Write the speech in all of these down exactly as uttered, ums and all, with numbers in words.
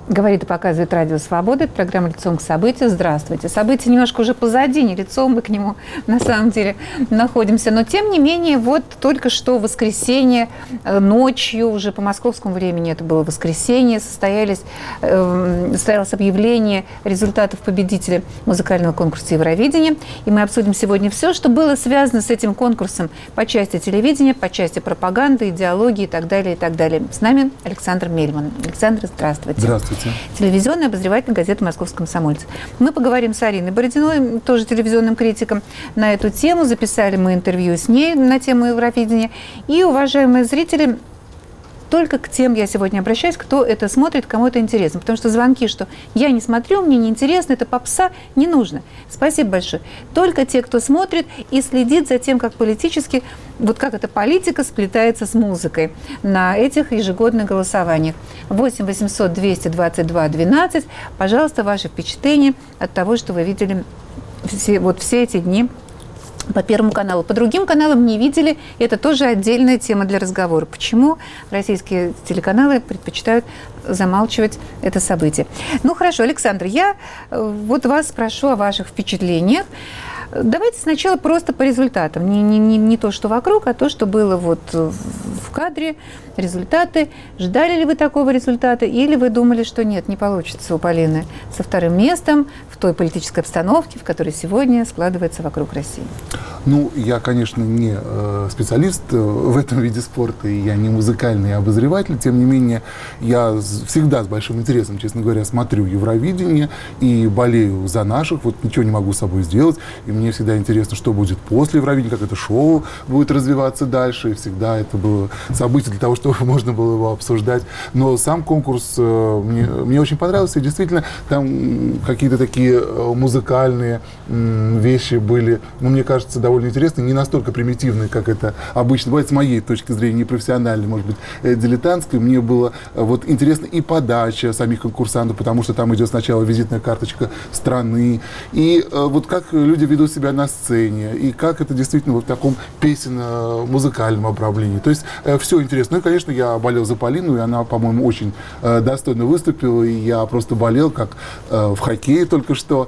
Говорит и показывает Радио Свобода. Это программа «Лицом к событию». Здравствуйте. Событие немножко уже позади, не лицом мы к нему на самом деле находимся. Но тем не менее, вот только что в воскресенье ночью, уже по московскому времени, это было воскресенье, состоялись, э, состоялось объявление результатов победителя музыкального конкурса Евровидения. И мы обсудим сегодня все, что было связано с этим конкурсом по части телевидения, по части пропаганды, идеологии и так далее, и так далее. С нами Александр Мельман. Александр, здравствуйте. Здравствуйте. Телевизионный обозреватель газеты «Московский комсомолец». Мы поговорим с Ариной Бородиной, тоже телевизионным критиком, на эту тему. Записали мы интервью с ней на тему Евровидения. И, уважаемые зрители, только к тем я сегодня обращаюсь, кто это смотрит, кому это интересно. Потому что звонки, что я не смотрю, мне неинтересно, это попса, не нужно. Спасибо большое. Только те, кто смотрит и следит за тем, как политически, вот как эта политика сплетается с музыкой на этих ежегодных голосованиях. восемь восемьсот двести двадцать два двенадцать. Пожалуйста, ваши впечатления от того, что вы видели все, вот все эти дни по Первому каналу. По другим каналам не видели. Это тоже отдельная тема для разговора. Почему российские телеканалы предпочитают замалчивать это событие? Ну, хорошо, Александр, я вот вас спрошу о ваших впечатлениях. Давайте сначала просто по результатам. Не, не, не, не то, что вокруг, а то, что было вот в кадре, результаты. Ждали ли вы такого результата? Или вы думали, что нет, не получится у Полины со вторым местом в той политической обстановке, в которой сегодня складывается вокруг России? Ну, я, конечно, не специалист в этом виде спорта, и я не музыкальный обозреватель. Тем не менее, я всегда с большим интересом, честно говоря, смотрю Евровидение и болею за наших. Вот ничего не могу с собой сделать. И мне всегда интересно, что будет после Евровидения, как это шоу будет развиваться дальше. И всегда это было событие для того, чтобы можно было его обсуждать. Но сам конкурс мне, мне очень понравился. И действительно, там какие-то такие музыкальные вещи были, ну, мне кажется, довольно интересные, не настолько примитивные, как это обычно бывает, с моей точки зрения, непрофессиональной, может быть, дилетантской. Мне было вот интересно и подача самих конкурсантов, потому что там идет сначала визитная карточка страны, и вот как люди ведут себя на сцене, и как это действительно вот в таком песенно-музыкальном обрамлении. То есть все интересно. Ну и, конечно, я болел за Полину, и она, по-моему, очень достойно выступила, и я просто болел, как в хоккее только что.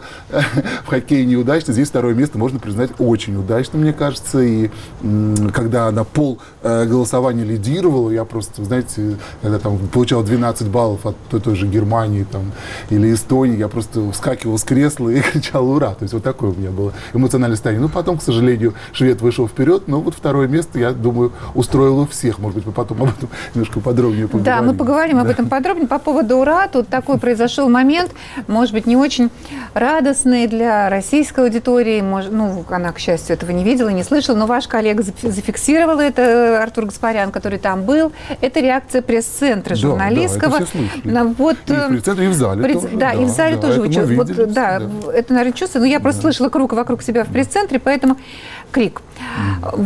В хоккее неудачно, здесь второе место можно признать очень удачно, мне кажется. И когда она пол голосования лидировала, я просто, знаете, когда там получал двенадцать баллов от той, той же Германии там, или Эстонии, я просто вскакивал с кресла и кричал «Ура!». То есть вот такое у меня было эмоциональное состояние. Ну, потом, к сожалению, швед вышел вперед, но вот второе место, я думаю, устроило всех. Может быть, мы потом об этом немножко подробнее поговорим. Да, мы поговорим да. об этом подробнее. По поводу «Ура!», тут такой произошел момент, может быть, не очень радостный для российской аудитории. Может, ну, она, к счастью, этого не видела, не слышала, но ваш коллега зафиксировал это, Артур Гаспарян, который там был. Это реакция пресс-центра журналистского. Да, да, это все слышали. Вот, и в пресс-центре, и в зале пресс... тоже. Да, да, и в зале да, тоже. Это, вы вот, видели, да, да. Это, наверное, чувствую, но я просто да. слышала круг вокруг себя в пресс-центре, поэтому крик. Mm.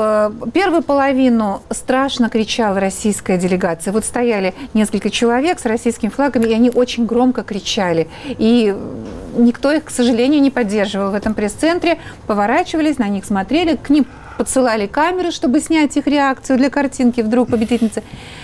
В первую половину страшно кричала российская делегация. Вот стояли несколько человек с российскими флагами, и они очень громко кричали. И никто их, к сожалению, не поддерживал в этом пресс-центре. Поворачивались, на них смотрели, к ним подсылали камеры, чтобы снять их реакцию для картинки «Вдруг победительница».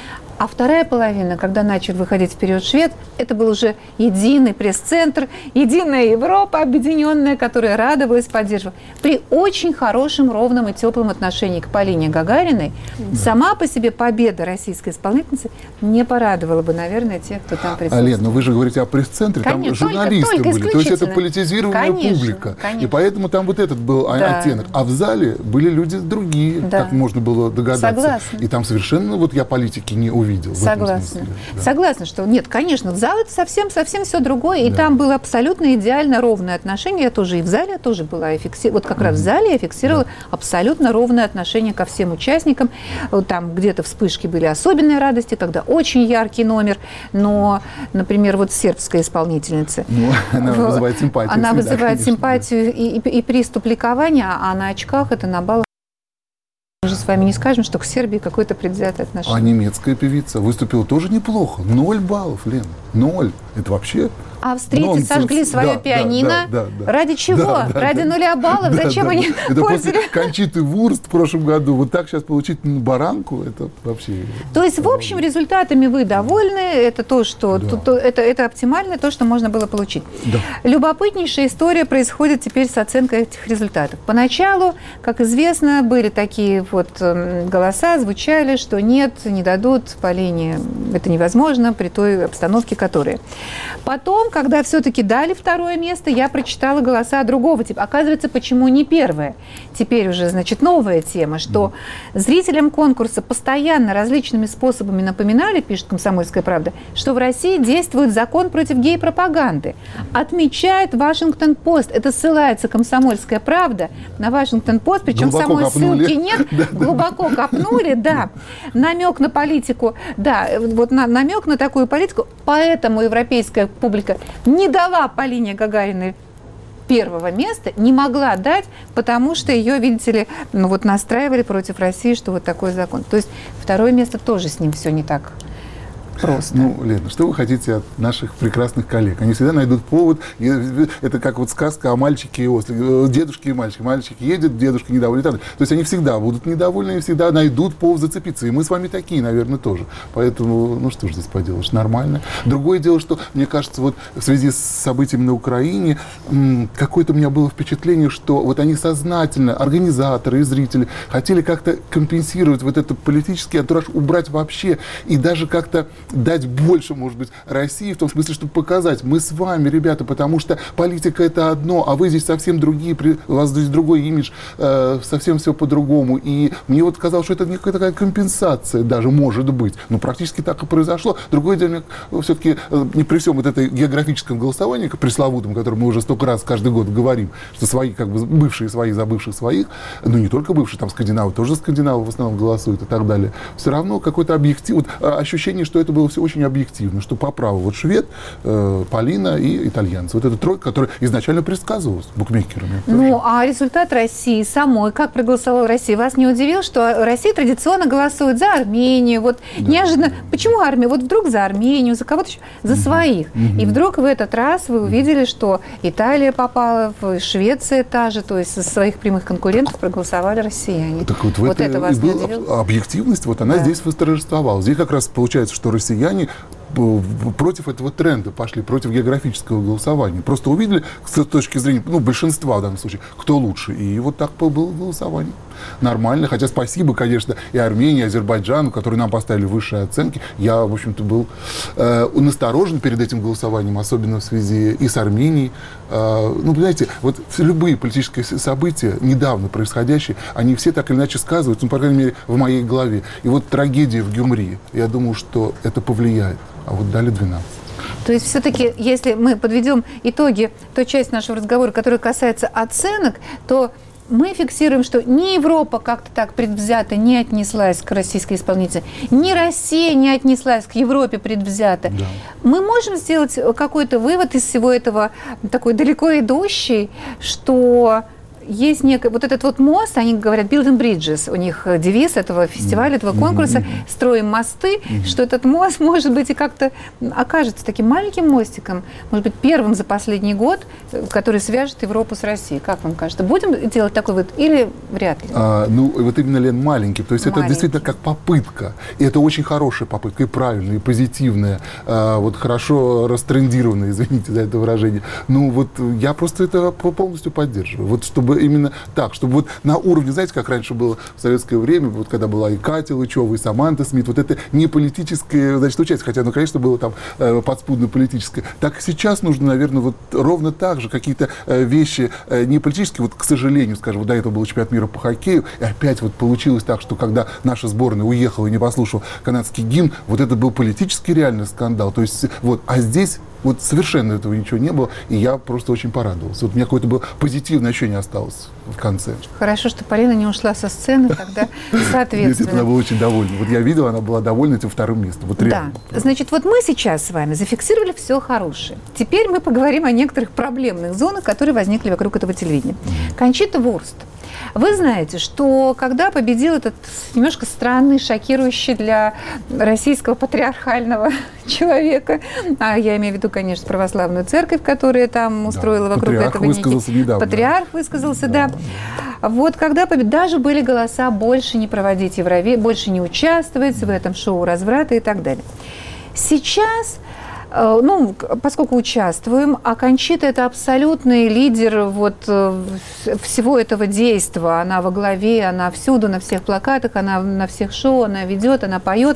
А вторая половина, когда начал выходить вперед швед, это был уже единый пресс-центр, единая Европа объединенная, которая радовалась, поддерживала. При очень хорошем, ровном и теплом отношении к Полине Гагариной да. сама по себе победа российской исполнительницы не порадовала бы, наверное, тех, кто там присутствует. Лен, но вы же говорите о пресс-центре, там конечно, журналисты только, были, то есть это политизированная конечно, публика. Конечно. И поэтому там вот этот был да. оттенок. А в зале были люди другие, да. как можно было догадаться. Согласна. И там совершенно, вот я политики не увидел. Согласна. Да. Согласна, что нет, конечно, в зал это совсем, совсем все другое. И да. там было абсолютно идеально ровное отношение. Я тоже и в зале тоже была. Фикси... Вот как mm-hmm. раз в зале я фиксировала да. абсолютно ровное отношение ко всем участникам. Там где-то вспышки были особенные радости, когда очень яркий номер. Но, например, вот сербская исполнительница. Ну, она в... вызывает симпатию. Она всегда, вызывает конечно, симпатию да. и, и, и приступ ликования, а на очках это на баллах. Мы же с вами не скажем, что к Сербии какое-то предвзятое отношение. А немецкая певица выступила тоже неплохо. Ноль баллов, Лен. Ноль. Это вообще А в Стрите Нонсенс. сожгли свое Да, пианино. да, да, да. Ради чего? Да, да, Ради да. нуля баллов? Да, Зачем да, они да. Это портили? после Кончиты Вурст в прошлом году. Вот так сейчас получить баранку, это вообще... То есть, в общем, результатами вы довольны. Это то, что Да. то- то- это, это оптимально, то, что можно было получить. Да. Любопытнейшая история происходит теперь с оценкой этих результатов. Поначалу, как известно, были такие вот эм, голоса, звучали, что нет, не дадут Полине, это невозможно при той обстановке, которая. Потом, когда все-таки дали второе место, я прочитала голоса другого типа. Оказывается, почему не первое? Теперь уже, значит, новая тема, что зрителям конкурса постоянно различными способами напоминали, пишет «Комсомольская правда», что в России действует закон против гей-пропаганды. Отмечает Вашингтон-Пост. Это ссылается «Комсомольская правда» на Вашингтон-Пост, причем Глубоко самой копнули. ссылки нет. Глубоко копнули, да. Намек на политику, да, вот на, намек на такую политику. Поэтому европейская публика не дала Полине Гагариной первого места, не могла дать, потому что ее, видите ли, ну вот настраивали против России, что вот такой закон. То есть второе место тоже с ним все не так просто. Ну, Лена, что вы хотите от наших прекрасных коллег? Они всегда найдут повод. И это как вот сказка о мальчике и ослике. Дедушке и мальчике. Мальчик едет, дедушка недоволен. То есть они всегда будут недовольны и всегда найдут повод зацепиться. И мы с вами такие, наверное, тоже. Поэтому, ну что ж здесь поделаешь, нормально. Другое дело, что, мне кажется, вот в связи с событиями на Украине, какое-то у меня было впечатление, что вот они сознательно, организаторы и зрители, хотели как-то компенсировать вот этот политический антураж, убрать вообще и даже как-то дать больше, может быть, России, в том смысле, чтобы показать, мы с вами, ребята, потому что политика это одно, а вы здесь совсем другие, у вас здесь другой имидж, э, совсем все по-другому. И мне вот казалось, что это некая такая компенсация даже может быть. Но практически так и произошло. Другое дело, все-таки э, не при всем вот этой географическом голосовании, пресловутом, о котором мы уже столько раз каждый год говорим, что свои, как бы, бывшие свои за бывших своих, ну не только бывшие, там скандинавы тоже скандинавы в основном голосуют и так далее. Все равно какое-то объектив, вот, ощущение, что это было все очень объективно, что по праву вот швед, э, Полина и итальянцы. Вот эта тройка, которая изначально предсказывалась букмекерами. Ну, а результат России самой, как проголосовала Россия, вас не удивил, что Россия традиционно голосует за Армению, вот Да. неожиданно, почему Армия, вот вдруг за Армению, за кого-то еще, за Мгм. своих. Мгм. И вдруг в этот раз вы увидели, что Италия попала, в Швеция та же, то есть со своих прямых конкурентов проголосовали россияне. Так вот, в Вот это это и вас не была удивило? объективность, вот она Да. здесь восторжествовала. Здесь как раз получается, что россияне п- против этого тренда пошли, против географического голосования. Просто увидели с точки зрения, ну, большинства в данном случае, кто лучше. И вот так было голосование. Нормально. Хотя спасибо, конечно, и Армении, и Азербайджану, которые нам поставили высшие оценки. Я, в общем-то, был э, насторожен перед этим голосованием, особенно в связи и с Арменией. Э, ну, понимаете, вот любые политические с- события, недавно происходящие, они все так или иначе сказываются, ну, по крайней мере, в моей голове. И вот трагедия в Гюмри, я думаю, что это повлияет. А вот дали двенадцать. То есть все-таки, если мы подведем итоги той части нашего разговора, которая касается оценок, то мы фиксируем, что ни Европа как-то так предвзято не отнеслась к российской исполнительнице, ни Россия не отнеслась к Европе предвзято. Да. Мы можем сделать какой-то вывод из всего этого, такой далеко идущий, что есть некий, вот этот вот мост, они говорят, building bridges, у них девиз этого фестиваля, этого конкурса, Mm-hmm. строим мосты, Mm-hmm. что этот мост, может быть, и как-то окажется таким маленьким мостиком, может быть, первым за последний год, который свяжет Европу с Россией. Как вам кажется? Будем делать такой вывод или вряд ли? А, ну, вот именно, Лен, маленький. То есть это Маленький. действительно как попытка. И это очень хорошая попытка, и правильная, и позитивная, а, вот хорошо растрендированная, извините за это выражение. Ну, вот я просто это полностью поддерживаю. Вот чтобы именно так, чтобы вот на уровне, знаете, как раньше было в советское время, вот когда была и Катя Лычева, и Саманта Смит, вот это не политическое, значит, участие, хотя, ну, конечно, было там э, подспудно политическое. Так сейчас нужно, наверное, вот ровно так же какие-то э, вещи э, не политические, вот, к сожалению, скажем, вот до этого был чемпионат мира по хоккею, и опять вот получилось так, что когда наша сборная уехала и не послушала канадский гимн, вот это был политический реальный скандал. То есть, вот, а здесь вот совершенно этого ничего не было, и я просто очень порадовался. Вот у меня какое-то было позитивное ощущение осталось в конце. Хорошо, что Полина не ушла со сцены, тогда соответственно. Она была очень довольна. Вот я видел, она была довольна этим вторым местом. Вот реально. Да. Значит, вот мы сейчас с вами зафиксировали все хорошее. Теперь мы поговорим о некоторых проблемных зонах, которые возникли вокруг этого телевидения. Кончита Вурст. Вы знаете, что когда победил этот немножко странный, шокирующий для российского патриархального человека, а я имею в виду, конечно, православную церковь, которая там устроила да, вокруг этого высказался некий... недавно. Патриарх высказался, да. да. Вот когда побед... даже были голоса больше не проводить Евровидение, больше не участвовать в этом шоу разврата и так далее. Сейчас, ну, поскольку участвуем, а Кончита – это абсолютный лидер вот всего этого действа. Она во главе, она всюду, на всех плакатах, она на всех шоу, она ведет, она поет.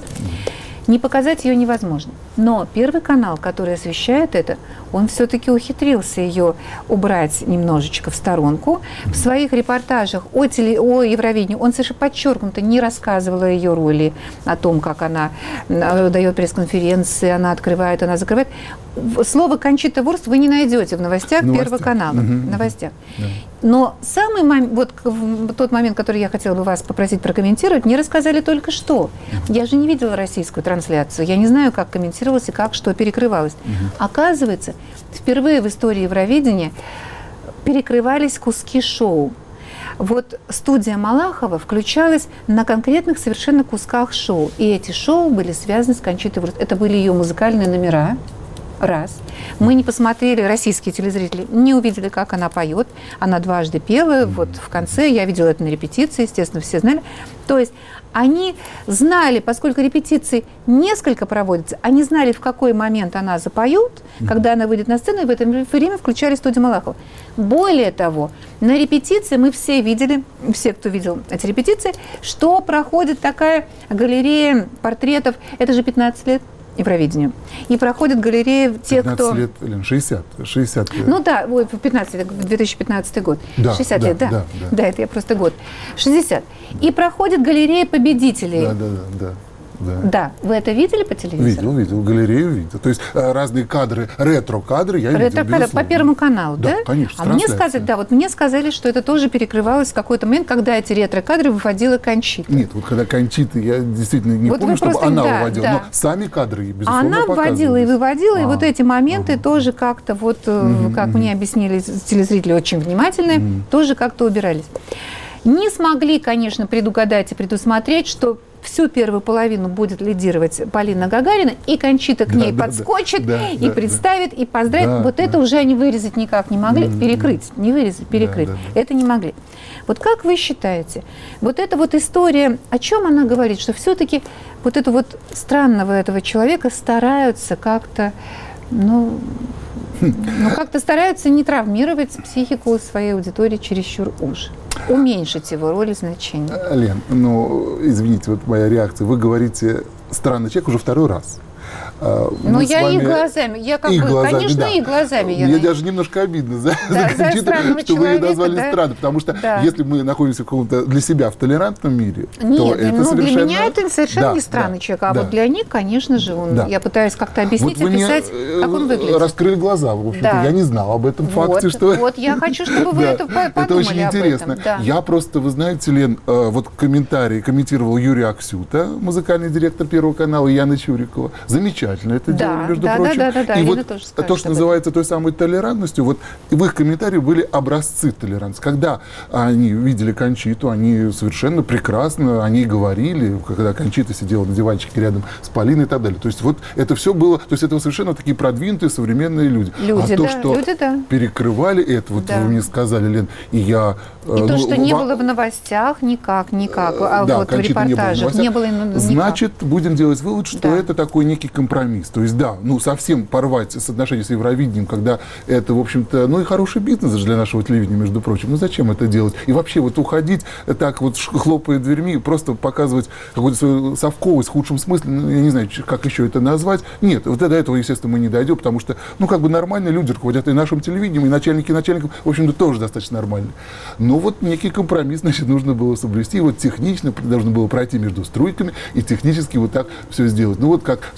Не показать ее невозможно. Но Первый канал, который освещает это, он все-таки ухитрился ее убрать немножечко в сторонку. В своих репортажах о, теле, о Евровидении он совершенно подчеркнуто не рассказывал о ее роли, о том, как она дает пресс-конференции, она открывает, она закрывает. Слово «Кончита Вурст» вы не найдете в новостях, новостях. Первого канала. Угу. Новостях. Да. Но самый момент, вот в тот момент, который я хотела бы вас попросить прокомментировать, мне рассказали только что. Я же не видела российскую трансляцию. Я не знаю, как комментировалось и как что перекрывалось. Угу. Оказывается, впервые в истории Евровидения перекрывались куски шоу. Вот студия Малахова включалась на конкретных совершенно кусках шоу. И эти шоу были связаны с Кончитой Вурст. Это были ее музыкальные номера. Раз. Мы не посмотрели, российские телезрители не увидели, как она поет. Она дважды пела, вот в конце, я видела это на репетиции, естественно, все знали. То есть они знали, поскольку репетиций несколько проводятся, они знали, в какой момент она запоет, когда она выйдет на сцену, и в это время включали студию Малахова. Более того, на репетиции мы все видели, все, кто видел эти репетиции, что проходит такая галерея портретов, это же пятнадцать лет. Евровидению. И проходит галерея тех, кто... пятнадцать лет, Лен, шестьдесят, шестьдесят лет. Ну да, ой, пятнадцать лет, две тысячи пятнадцатый год. Да, шестьдесят да, лет, да. Да, да. Да, это я просто год. шестьдесят. И проходит галерея победителей. Да, да, да, да. Да. да. Вы это видели по телевизору? Видел, видел. Галерею видел. То есть разные кадры, ретро-кадры я ретро видел, безусловно. По Первому каналу, да? Да, конечно, а мне сказали, да, вот мне сказали, что это тоже перекрывалось в какой-то момент, когда эти ретро-кадры выводила Кончита. Нет, вот когда Кончита, я действительно не вот помню, чтобы просто, она да, выводила, да. но сами кадры, безусловно, она вводила и выводила, а, и вот эти моменты а, тоже как-то, вот, угу, как угу. мне объяснили телезрители очень внимательные, угу. тоже как-то убирались. Не смогли, конечно, предугадать и предусмотреть, что всю первую половину будет лидировать Полина Гагарина, и Кончита к да, ней да, подскочит, да, и да, представит, да. и поздравит. Да, вот да. это уже они вырезать никак не могли, mm-hmm. перекрыть, не вырезать, перекрыть. Да, да, да. Это не могли. Вот как вы считаете, вот эта вот история, о чем она говорит, что все-таки вот этого вот странного этого человека стараются как-то, ну... Ну, как-то стараются не травмировать психику своей аудитории чересчур уж. Уменьшить его роль и значение. Лен, ну, извините, вот моя реакция. Вы говорите «странный человек» уже второй раз. Ну, я вами... и глазами, я как и бы, глазами, конечно, да. и глазами. Я Мне на... даже немножко обидно за, да, за Кончиту, что человека, вы ее назвали да. странным, потому что да. если мы находимся в каком-то для себя в толерантном мире, Нет, то это ну, совершенно... для меня это совершенно да, не странный да, человек, а да. вот для них, конечно же, он, да. я пытаюсь как-то объяснить, вот описать, мне как он выглядит. Раскрыли глаза, в общем-то, да. я не знал об этом вот, факте, что... Вот, я хочу, чтобы вы это подумали об этом. Это очень интересно. Да. Я просто, вы знаете, Лен, вот комментарий комментировал Юрий Аксюта, музыкальный директор Первого канала, и Яна Чурикова. Замечательно это да, делали, между да, прочим. Да, да, да, и вот тоже то, что называется той самой толерантностью, вот в их комментарии были образцы толерантности. Когда они видели Кончиту, они совершенно прекрасно о ней говорили, когда Кончита сидела на диванчике рядом с Полиной и так далее. То есть вот это все было, то есть это совершенно такие продвинутые современные люди. Люди, а то, да, что люди, да. перекрывали это, вот да. вы мне сказали, Лен, и я... И ну, то, что не в... было в новостях, никак, никак, а да, вот в репортажах не было, не было Значит, будем делать вывод, что да. это такой некий компромисс. То есть, да, ну, совсем порвать соотношение с Евровидением, когда это, в общем-то, ну, и хороший бизнес для нашего телевидения, между прочим. Ну, зачем это делать? И вообще, вот уходить так вот, хлопая дверьми, просто показывать какую-то свою совковость в худшем смысле, ну, я не знаю, как еще это назвать. Нет, вот до этого, естественно, мы не дойдем, потому что, ну, как бы нормальные люди руководят и нашим телевидением, и начальники начальников, в общем-то, тоже достаточно нормальные. Но вот некий компромисс, значит, нужно было соблюсти. И вот технично должно было пройти между струйками и технически вот так все сделать. Ну, вот как в свое время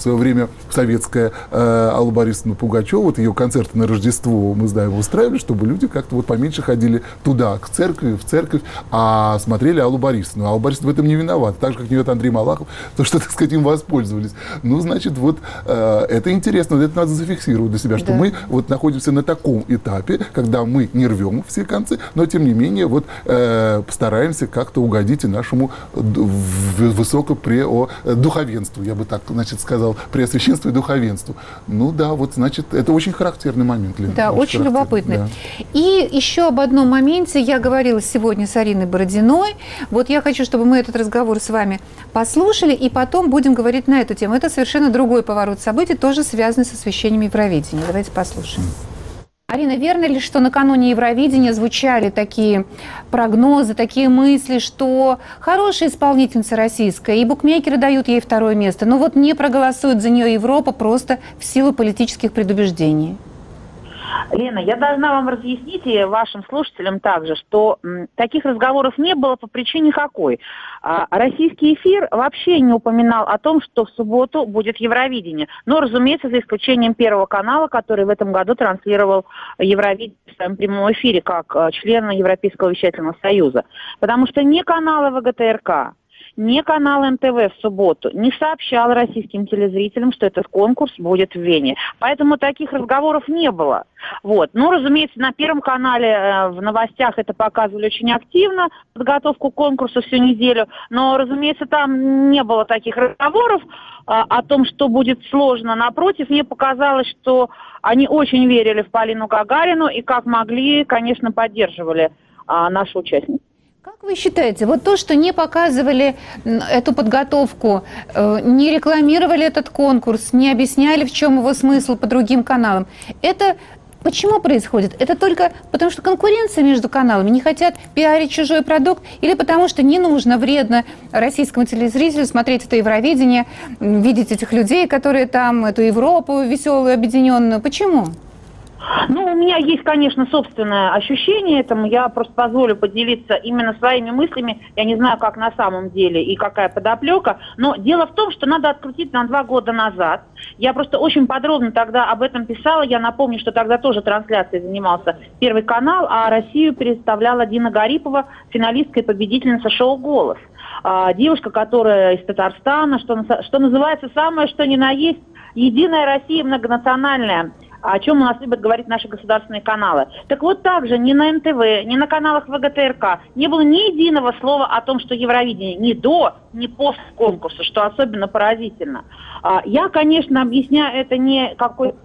время советская э, Алла Борисовна Пугачева, вот ее концерты на Рождество, мы знаем, устраивали, чтобы люди как-то вот поменьше ходили туда, к церкви, в церковь, а смотрели Аллу Борисовну. Алла Борисовна в этом не виновата, так же, как не виноват Андрей Малахов, то, что, так сказать, им воспользовались. Ну, значит, вот э, это интересно, это надо зафиксировать для себя, что да. мы вот находимся на таком этапе, когда мы не рвем все концы, но, тем не менее, вот э, постараемся как-то угодить и нашему высокопредуховенству, я бы так, значит, сказал, преосвященству и духовенству. Ну да, вот, значит, это очень характерный момент, Лена. Да, очень, очень любопытный. Да. И еще об одном моменте я говорила сегодня с Ариной Бородиной. Вот я хочу, чтобы мы этот разговор с вами послушали, и потом будем говорить на эту тему. Это совершенно другой поворот событий, тоже связанный с освещением Евровидения. Давайте послушаем. Арина, верно ли, что накануне Евровидения звучали такие прогнозы, такие мысли, что хорошая исполнительница российская, и букмекеры дают ей второе место, но вот не проголосует за нее Европа просто в силу политических предубеждений? Лена, я должна вам разъяснить и вашим слушателям также, что м, таких разговоров не было по причине какой. А, российский эфир вообще не упоминал о том, что в субботу будет Евровидение. Но, разумеется, за исключением Первого канала, который в этом году транслировал Евровидение в своем прямом эфире как а, член Европейского вещательного союза. Потому что ни каналы ВГТРК, ни канал эн тэ вэ в субботу не сообщал российским телезрителям, что этот конкурс будет в Вене. Поэтому таких разговоров не было. Вот. Ну, разумеется, на Первом канале э, в новостях это показывали очень активно, подготовку к конкурсу всю неделю. Но, разумеется, там не было таких разговоров э, о том, что будет сложно. Напротив, мне показалось, что они очень верили в Полину Гагарину и, как могли, конечно, поддерживали э, нашу участницу. Как вы считаете, вот то, что не показывали эту подготовку, не рекламировали этот конкурс, не объясняли, в чем его смысл по другим каналам, это почему происходит? Это только потому, что конкуренция между каналами, не хотят пиарить чужой продукт, или потому что не нужно, вредно российскому телезрителю смотреть это Евровидение, видеть этих людей, которые там, эту Европу веселую, объединенную? Почему? Ну, у меня есть, конечно, собственное ощущение этому. Я просто позволю поделиться именно своими мыслями. Я не знаю, как на самом деле и какая подоплека. Но дело в том, что надо открутить на два года назад. Я просто очень подробно тогда об этом писала. Я напомню, что тогда тоже трансляцией занимался Первый канал, а Россию представляла Дина Гарипова, финалистка и победительница шоу «Голос». Девушка, которая из Татарстана, что, что называется, самое что ни на есть, единая Россия многонациональная, о чем у нас любят говорить наши государственные каналы. Так вот, также ни на эн тэ вэ, ни на каналах ВГТРК не было ни единого слова о том, что Евровидение ни до, ни после конкурса, что особенно поразительно. Я, конечно, объясняю это не какой-то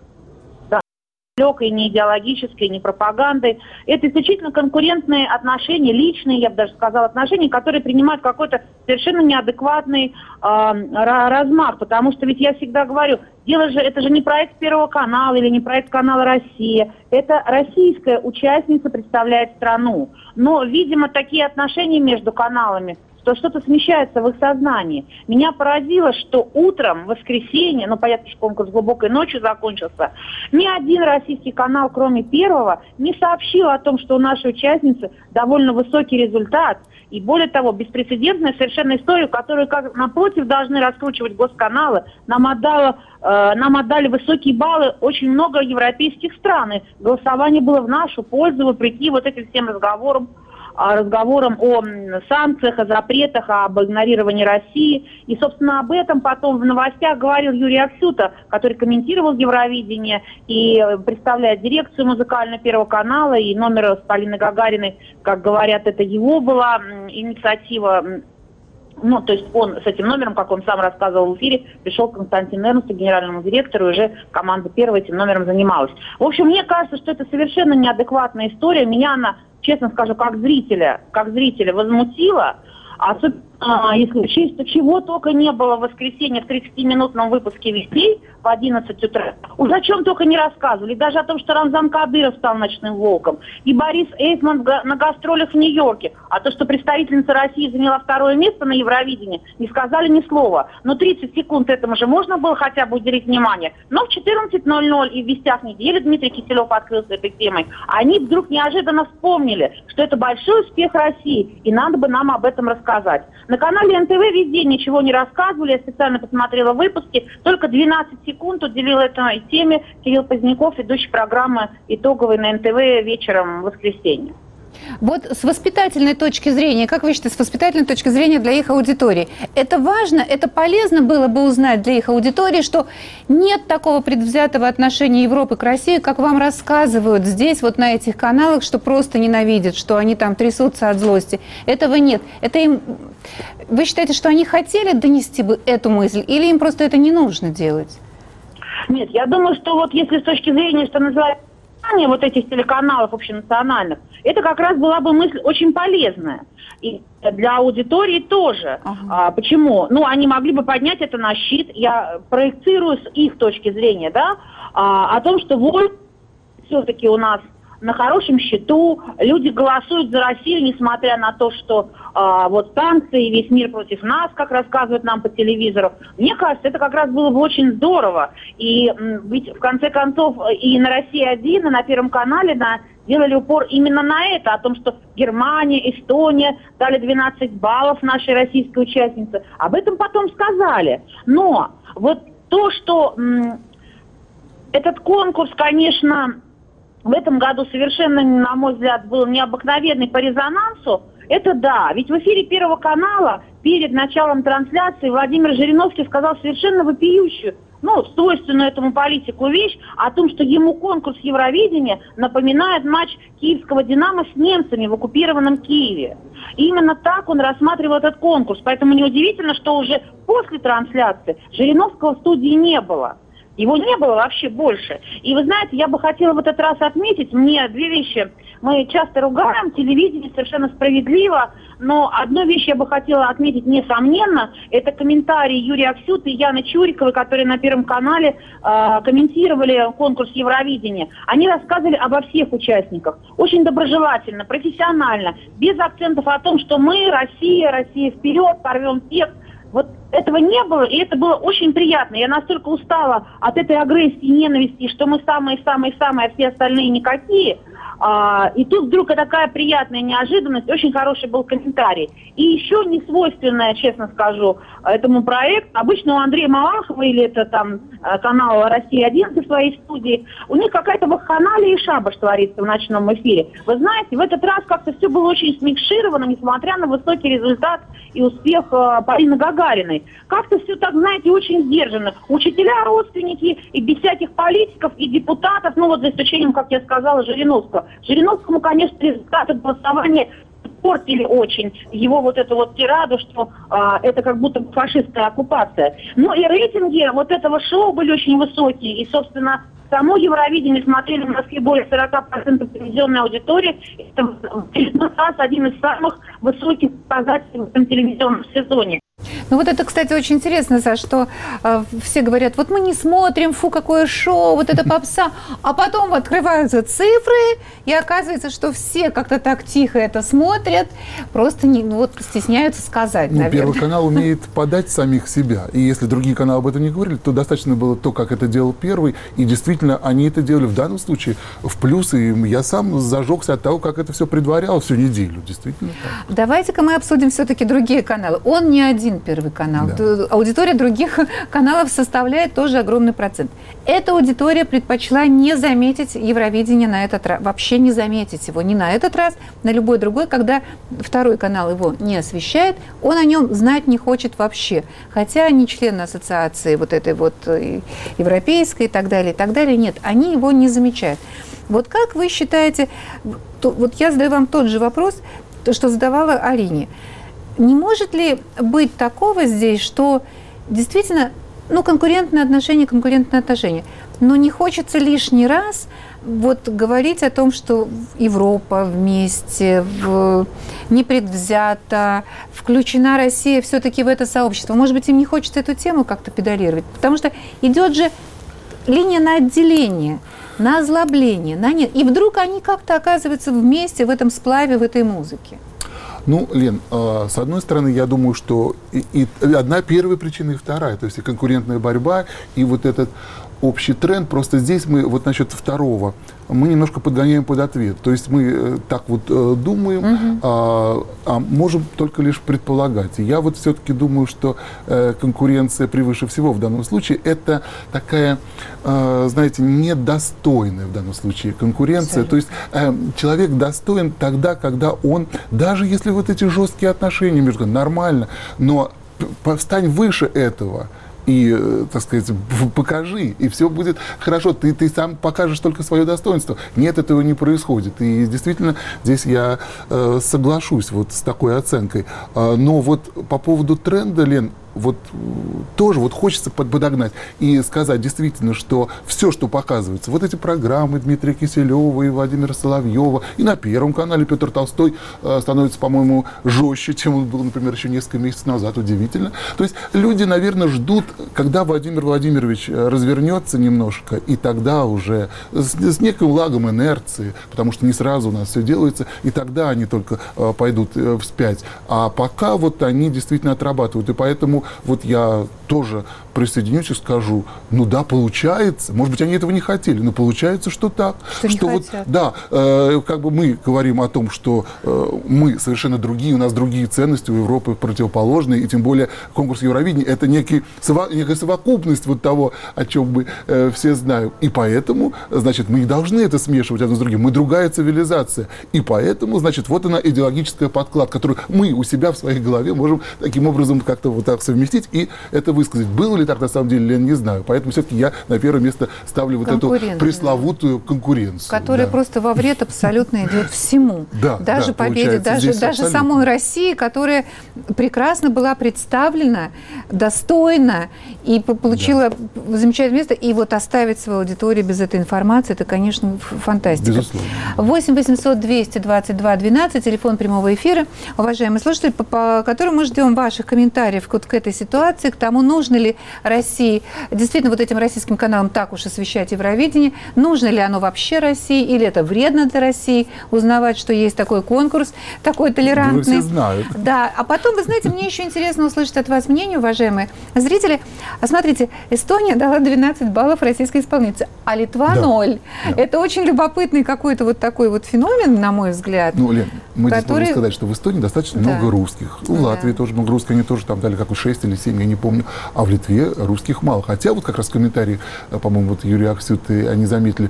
и не идеологической, не пропагандой. Это исключительно конкурентные отношения, личные, я бы даже сказала, отношения, которые принимают какой-то совершенно неадекватный э, размах. Потому что ведь я всегда говорю, дело же, это же не проект Первого канала или не проект канала «Россия». Это российская участница представляет страну. Но, видимо, такие отношения между каналами, что что-то смещается в их сознании. Меня поразило, что утром, в воскресенье, ну, понятно, что конкурс глубокой ночью закончился, ни один российский канал, кроме Первого, не сообщил о том, что у нашей участницы довольно высокий результат. И более того, беспрецедентная совершенно история, которую, как, напротив, должны раскручивать госканалы. Нам, отдало, э, нам отдали высокие баллы очень много европейских стран. И голосование было в нашу пользу, вопреки вот этим всем разговорам, разговорам о санкциях, о запретах, об игнорировании России. И, собственно, об этом потом в новостях говорил Юрий Аксюта, который комментировал Евровидение и представляет дирекцию музыкального Первого канала, и номер с Полиной Гагариной, как говорят, это его была инициатива. Ну, то есть он с этим номером, как он сам рассказывал в эфире, пришел к Константину Эрнсту, генеральному директору, и уже команда Первого этим номером занималась. В общем, мне кажется, что это совершенно неадекватная история. Меня она, честно скажу, как зрителя, как зрителя возмутила. Особенно, если учесть, что чего только не было в воскресенье в тридцатиминутном выпуске «Вестей» в одиннадцать утра. Уж о чем только не рассказывали. Даже о том, что Рамзан Кадыров стал ночным волком. И Борис Эйсман на гастролях в Нью-Йорке. А то, что представительница России заняла второе место на Евровидении, не сказали ни слова. Но тридцать секунд этому же можно было хотя бы уделить внимание. Но в четырнадцать ноль ноль и в «Вестях недели» Дмитрий Киселев открылся этой темой. Они вдруг неожиданно вспомнили, что это большой успех России, и надо бы нам об этом рассказать. На канале эн тэ вэ везде ничего не рассказывали, я специально посмотрела выпуски, только двенадцать секунд уделил этой теме Кирилл Поздняков, ведущий программы итоговой на эн тэ вэ вечером в воскресенье. Вот с воспитательной точки зрения, как вы считаете, с воспитательной точки зрения для их аудитории, это важно, это полезно было бы узнать для их аудитории, что нет такого предвзятого отношения Европы к России, как вам рассказывают здесь, вот на этих каналах, что просто ненавидят, что они там трясутся от злости. Этого нет. Это им... Вы считаете, что они хотели донести бы эту мысль, или им просто это не нужно делать? Нет, я думаю, что вот если с точки зрения, что называется, вот этих телеканалов общенациональных, это как раз была бы мысль очень полезная. И для аудитории тоже. Ага. А, почему? Ну, они могли бы поднять это на щит. Я проецирую с их точки зрения, да, а, о том, что вот все-таки у нас на хорошем счету, люди голосуют за Россию, несмотря на то, что а, вот санкции, весь мир против нас, как рассказывают нам по телевизору. Мне кажется, это как раз было бы очень здорово. И м, ведь в конце концов и на Россия один, и на Первом канале на, делали упор именно на это, о том, что Германия, Эстония дали двенадцать баллов нашей российской участнице. Об этом потом сказали. Но вот то, что м, этот конкурс, конечно, в этом году совершенно, на мой взгляд, был необыкновенный по резонансу, это да. Ведь в эфире Первого канала перед началом трансляции Владимир Жириновский сказал совершенно вопиющую, ну, свойственную этому политику вещь о том, что ему конкурс Евровидения напоминает матч киевского «Динамо» с немцами в оккупированном Киеве. И именно так он рассматривал этот конкурс. Поэтому неудивительно, что уже после трансляции Жириновского в студии не было. Его не было вообще больше. И вы знаете, я бы хотела в этот раз отметить, мне две вещи. Мы часто ругаем телевидение, совершенно справедливо, но одну вещь я бы хотела отметить несомненно, это комментарии Юрия Аксюта и Яны Чуриковой, которые на Первом канале э, комментировали конкурс Евровидения. Они рассказывали обо всех участниках. Очень доброжелательно, профессионально, без акцентов о том, что мы, Россия, Россия вперед, порвем всех. Вот этого не было, и это было очень приятно. Я настолько устала от этой агрессии, ненависти, что мы самые-самые-самые, а все остальные никакие. А, и тут вдруг такая приятная неожиданность, очень хороший был комментарий. И еще не свойственное, честно скажу, этому проекту. Обычно у Андрея Малахова, или это там канал «Россия один» в своей студии, у них какая-то вакханалия и шабаш творится в ночном эфире. Вы знаете, в этот раз как-то все было очень смикшировано, несмотря на высокий результат и успех э, Полины Гагариной. Как-то все так, знаете, очень сдержанно. Учителя, родственники, и без всяких политиков, и депутатов, ну вот за исключением, как я сказала, Жириновского. Жириновскому, конечно, результаты голосования портили очень его вот эту вот тираду, что а, это как будто фашистская оккупация. Ну и рейтинги вот этого шоу были очень высокие. И, собственно, само Евровидение смотрели в Москве более сорок процентов телевизионной аудитории. Это в раз один из самых высоких показателей в этом телевизионном сезоне. Ну вот это, кстати, очень интересно, Саш, что э, все говорят, вот мы не смотрим, фу, какое шоу, вот это попса, а потом открываются цифры, и оказывается, что все как-то так тихо это смотрят, просто не, ну, вот стесняются сказать, ну, наверное. Первый канал умеет подать самих себя, и если другие каналы об этом не говорили, то достаточно было то, как это делал Первый, и действительно они это делали в данном случае в плюс, и я сам зажегся от того, как это все предварял всю неделю, действительно так. Давайте-ка мы обсудим все-таки другие каналы. Он не один Первый канал. Да. Аудитория других каналов составляет тоже огромный процент. Эта аудитория предпочла не заметить Евровидение на этот раз, вообще не заметить его ни на этот раз, на любой другой, когда второй канал его не освещает, он о нем знать не хочет вообще. Хотя они члены ассоциации вот этой вот европейской и так далее, и так далее. Нет, они его не замечают. Вот как вы считаете, то, вот я задаю вам тот же вопрос, то, что задавала Алине. Не может ли быть такого здесь, что действительно, ну, конкурентные отношения, конкурентные отношения, но не хочется лишний раз вот говорить о том, что Европа вместе, в, непредвзято, включена Россия все-таки в это сообщество. Может быть, им не хочется эту тему как-то педалировать, потому что идет же линия на отделение, на озлобление, на нет. И вдруг они как-то оказываются вместе в этом сплаве, в этой музыке. Ну, Лен, э, с одной стороны, я думаю, что и, и одна первая причина, и вторая, то есть и конкурентная борьба, и вот этот общий тренд, просто здесь мы вот насчет второго, мы немножко подгоняем под ответ. То есть мы э, так вот э, думаем, угу. а, а можем только лишь предполагать. И я вот все-таки думаю, что э, конкуренция превыше всего в данном случае. Это такая, э, знаете, недостойная в данном случае конкуренция. Абсолютно. То есть э, человек достоин тогда, когда он, даже если вот эти жесткие отношения между нормально, но встань выше этого. И, так сказать, покажи, и все будет хорошо. Ты, ты сам покажешь только свое достоинство. Нет, этого не происходит. И действительно, здесь я э, соглашусь вот с такой оценкой. А, но вот по поводу тренда, Лен, вот тоже вот хочется подогнать и сказать действительно, что все, что показывается, вот эти программы Дмитрия Киселева и Владимира Соловьева, и на Первом канале Петр Толстой э, становится, по-моему, жестче, чем он был, например, еще несколько месяцев назад. Удивительно. То есть люди, наверное, ждут, когда Владимир Владимирович развернется немножко, и тогда уже с, с неким лагом инерции, потому что не сразу у нас все делается, и тогда они только э, пойдут э, вспять. А пока вот они действительно отрабатывают. И поэтому вот я тоже присоединюсь и скажу, ну да, получается, может быть, они этого не хотели, но получается, что так. Что, что не вот, хотят. Да, э, как бы мы говорим о том, что э, мы совершенно другие, у нас другие ценности, у Европы противоположные, и тем более конкурс Евровидения — это некий, некая совокупность вот того, о чем мы э, все знаем. И поэтому, значит, мы не должны это смешивать одно с другим. Мы другая цивилизация. И поэтому, значит, вот она идеологическая подкладка, которую мы у себя в своей голове можем таким образом как-то вот так совместить и это высказать. Было ли так на самом деле, Лен, не знаю. Поэтому все-таки я на первое место ставлю вот эту пресловутую конкуренцию. Которая да. просто во вред абсолютно идет всему. Да, даже да, победе, даже, даже самой России, которая прекрасно была представлена, достойна и получила да. замечательное место. И вот оставить свою аудиторию без этой информации, это, конечно, фантастика. Безусловно. восемь восемьсот двести двадцать два двенадцать, телефон прямого эфира. Уважаемые слушатели, по, по которому мы ждем ваших комментариев к, вот, к этой ситуации, к тому, нужно ли России, действительно, вот этим российским каналам так уж освещать Евровидение, нужно ли оно вообще России, или это вредно для России узнавать, что есть такой конкурс, такой толерантный. Вы все знают. Да, а потом, вы знаете, мне еще интересно услышать от вас мнение, уважаемые зрители. А смотрите, Эстония дала двенадцать баллов российской исполнительнице, а Литва да. ноль. Да. Это очень любопытный какой-то вот такой вот феномен, на мой взгляд. Ну, Лен, мы который... здесь можем сказать, что в Эстонии достаточно да. много русских. В да. Латвии тоже много русских, они тоже там дали как шесть или семь, я не помню. А в Литве русских мало. Хотя вот как раз в комментарии, по-моему, вот Юрий Аксют, они заметили,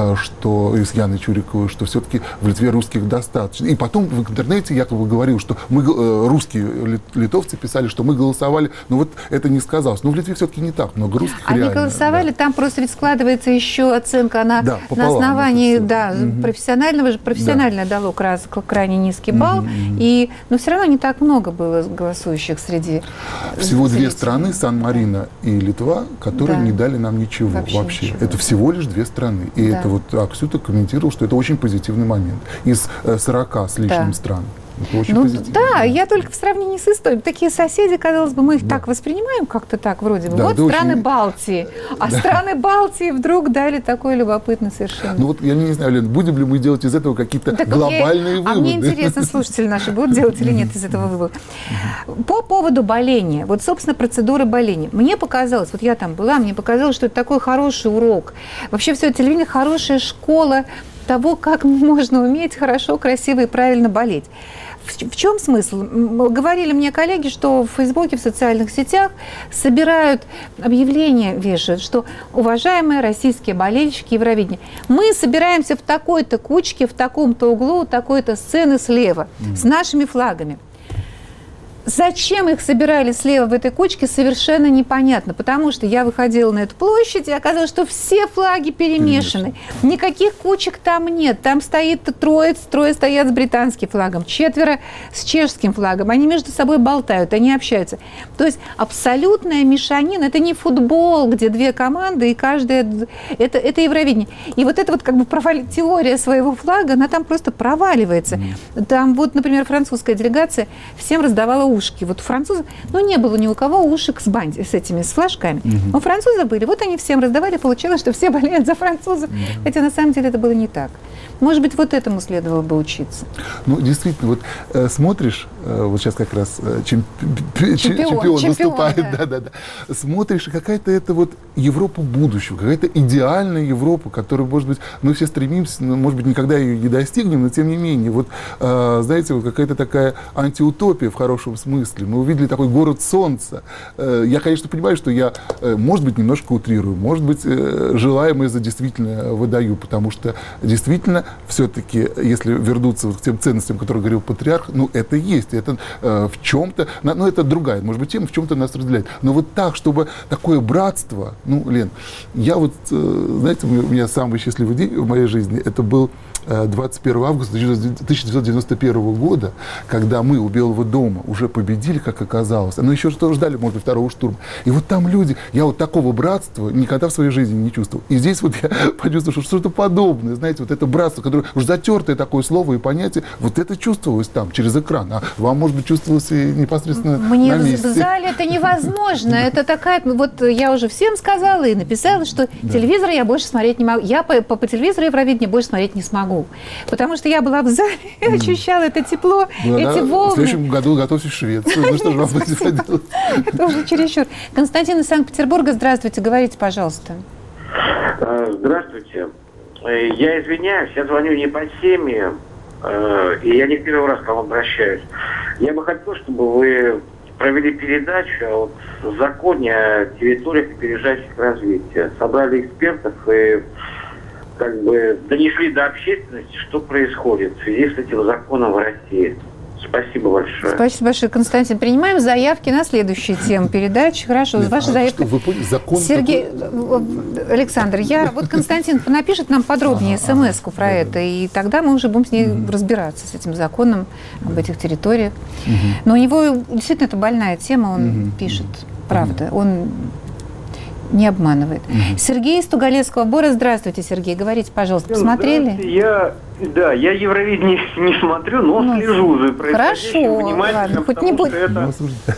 что и с Яной Чуриковой, что все-таки в Литве русских достаточно. И потом в интернете якобы говорил, что мы, русские литовцы писали, что мы голосовали, но вот это не сказалось. Но в Литве все-таки не так много русских. Они реально, голосовали, да. там просто ведь складывается еще оценка на, да, на основании да, угу. профессионального, профессиональное да. дало крайне, крайне низкий балл, угу. и, но все равно не так много было голосующих среди Всего зрителей. Две страны, Сан-Марино и Литва, которые да. не дали нам ничего вообще. вообще. Ничего. Это всего лишь две страны. И да. это вот Аксюта комментировал, что это очень позитивный момент. Из сорока с лишним да. стран. Очень ну, позитивно. Да, я только в сравнении с Эстонией. Такие соседи, казалось бы, мы их да. так воспринимаем как-то так вроде бы. Да, вот да, страны очень... Балтии. А да. страны Балтии вдруг дали такой любопытный совершенно. Ну вот я не знаю, Лен, будем ли мы делать из этого какие-то так глобальные я... выводы? А мне интересно, слушатели наши будут делать или нет из этого вывода. По поводу боления, вот, собственно, процедуры боления. Мне показалось, вот я там была, мне показалось, что это такой хороший урок. Вообще все телевидение хорошая школа того, как можно уметь хорошо, красиво и правильно болеть. В чем смысл? Говорили мне коллеги, что в Фейсбуке, в социальных сетях собирают объявления, вешают, что уважаемые российские болельщики Евровидения, мы собираемся в такой-то кучке, в таком-то углу, такой-то сцены слева, mm-hmm. с нашими флагами. Зачем их собирали слева в этой кучке, совершенно непонятно, потому что я выходила на эту площадь, и оказалось, что все флаги перемешаны. Никаких кучек там нет. Там стоит трое, трое стоят с британским флагом, четверо с чешским флагом. Они между собой болтают, они общаются. То есть абсолютная мешанина. Это не футбол, где две команды, и каждая... Это, это Евровидение. И вот эта вот как бы провали... теория своего флага, она там просто проваливается. Mm. Там вот, например, французская делегация всем раздавала ушки. Вот у французов, ну, не было ни у кого ушек с, банди, с этими, с флажками. Угу. У французов были. Вот они всем раздавали, получилось, что все болеют за французов. Да. Хотя на самом деле это было не так. Может быть, вот этому следовало бы учиться. Ну, действительно, вот э, смотришь, э, вот сейчас как раз э, чемпи- чемпион, чемпион, чемпион выступает, да. Да, да, да. Смотришь, и какая-то это вот Европа будущего, какая-то идеальная Европа, к которой, может быть, мы все стремимся, но, может быть, никогда ее не достигнем, но тем не менее, вот, э, знаете, вот какая-то такая антиутопия в хорошем смысле. Мы увидели такой город солнца. Э, я, конечно, понимаю, что я, э, может быть, немножко утрирую, может быть, э, желаемое за действительно выдаю, потому что действительно все-таки, если вернуться вот к тем ценностям, о которых говорил патриарх, ну, это есть, это э, в чем-то, ну, это другая, может быть, тема в чем-то нас разделяет. Но вот так, чтобы такое братство, ну, Лен, я вот, э, знаете, у меня самый счастливый день в моей жизни, это был двадцать первого августа тысяча девятьсот девяносто первого года, когда мы у Белого дома уже победили, как оказалось, но еще что ждали, может быть, второго штурма. И вот там люди, я вот такого братства никогда в своей жизни не чувствовал. И здесь вот я почувствовал, что что-то подобное, знаете, вот это братство, которое уже затертое такое слово и понятие, вот это чувствовалось там, через экран. А вам, может быть, чувствовалось и непосредственно Мне на месте. в зале это невозможно. Это такая... Вот я уже всем сказала и написала, что да. телевизор я больше смотреть не могу. Я по, по, по телевизору Евровидение больше смотреть не смогу. Потому что я была в зале и mm. ощущала это тепло, ну, эти да, волны. В следующем году готовьтесь в Швецию. Ну что же вам будете делать? Это уже чересчур. Константин из Санкт-Петербурга, здравствуйте, говорите, пожалуйста. Здравствуйте. Я извиняюсь, я звоню не по теме, и я не первый раз к вам обращаюсь. Я бы хотел, чтобы вы провели передачу о вот законе о территориях опережающих развития. Собрали экспертов и как бы донесли до общественности, что происходит в связи с этим законом в России. Спасибо большое. Спасибо большое, Константин. Принимаем заявки на следующие темы передачи. Хорошо, Нет, ваша а заявка. Что, вы поняли, закон Сергей, такой... Александр, я вот Константин напишет нам подробнее ага, смс-ку ага, про да, это, да. и тогда мы уже будем с ней угу. разбираться, с этим законом об этих территориях. Угу. Но у него действительно это больная тема, он угу. пишет, правда, угу. он не обманывает. Угу. Сергей из Тугалецкого Бора, здравствуйте, Сергей, говорите, пожалуйста, посмотрели? Я, да, я Евровидение не смотрю, но ну, слежу за происходящим хорошо, внимательно, ладно, хоть не потому что это...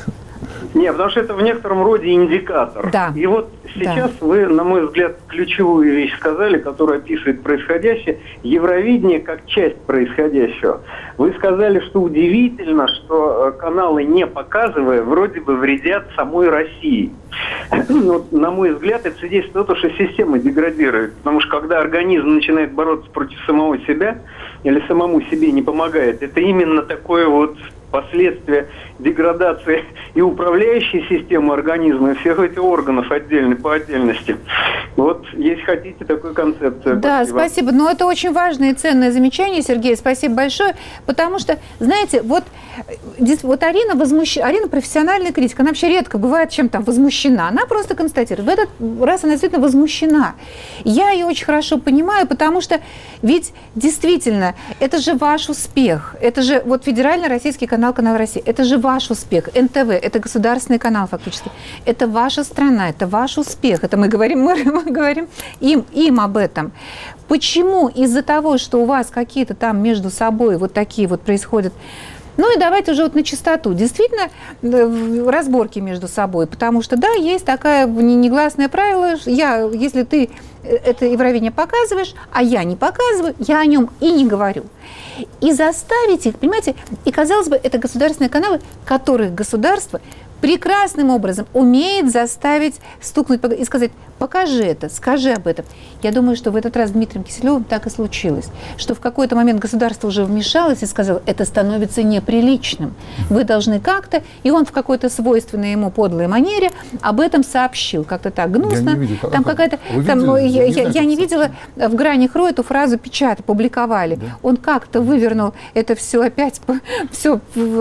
Не, потому что это в некотором роде индикатор. Да. И вот сейчас да. вы, на мой взгляд, ключевую вещь сказали, которая описывает происходящее. Евровидение как часть происходящего. Вы сказали, что удивительно, что каналы, не показывая, вроде бы вредят самой России. Но, на мой взгляд, это свидетельствует о том, что система деградирует. Потому что когда организм начинает бороться против самого себя или самому себе не помогает, это именно такое вот последствия деградации и управляющей системы организма, и всех этих органов отдельно, по отдельности. Вот, если хотите, такую концепцию. Да, спасибо. спасибо. Но это очень важное и ценное замечание, Сергей. Спасибо большое. Потому что, знаете, вот, вот Арина, возмущ... Арина профессиональная критик. Она вообще редко бывает чем-то возмущена. Она просто констатирует. В этот раз она действительно возмущена. Я ее очень хорошо понимаю, потому что ведь действительно, это же ваш успех. Это же вот федеральный российский канал Канал России. Это же ваш успех. эн тэ вэ – это государственный канал фактически. Это ваша страна, это ваш успех. Это мы говорим, мы, мы говорим им, им об этом. Почему из-за того, что у вас какие-то там между собой вот такие вот происходят... Ну и давайте уже вот на чистоту. Действительно, разборки между собой. Потому что, да, есть такое негласное правило. Я, если ты это Евровидение показываешь, а я не показываю, я о нем и не говорю. И заставить их, понимаете, и, казалось бы, это государственные каналы, которых государство прекрасным образом умеет заставить стукнуть и сказать: покажи это, скажи об этом. Я думаю, что в этот раз с Дмитрием Киселевым так и случилось, что в какой-то момент государство уже вмешалось и сказало: это становится неприличным. Вы должны как-то, и он в какой-то свойственной ему подлой манере об этом сообщил. Как-то так гнусно. Я не видел. Там какая-то, там, я, я, я, я не видела, в «Гранях РУ» эту фразу печатали, публиковали. Да. Он как-то вывернул это все опять. Все.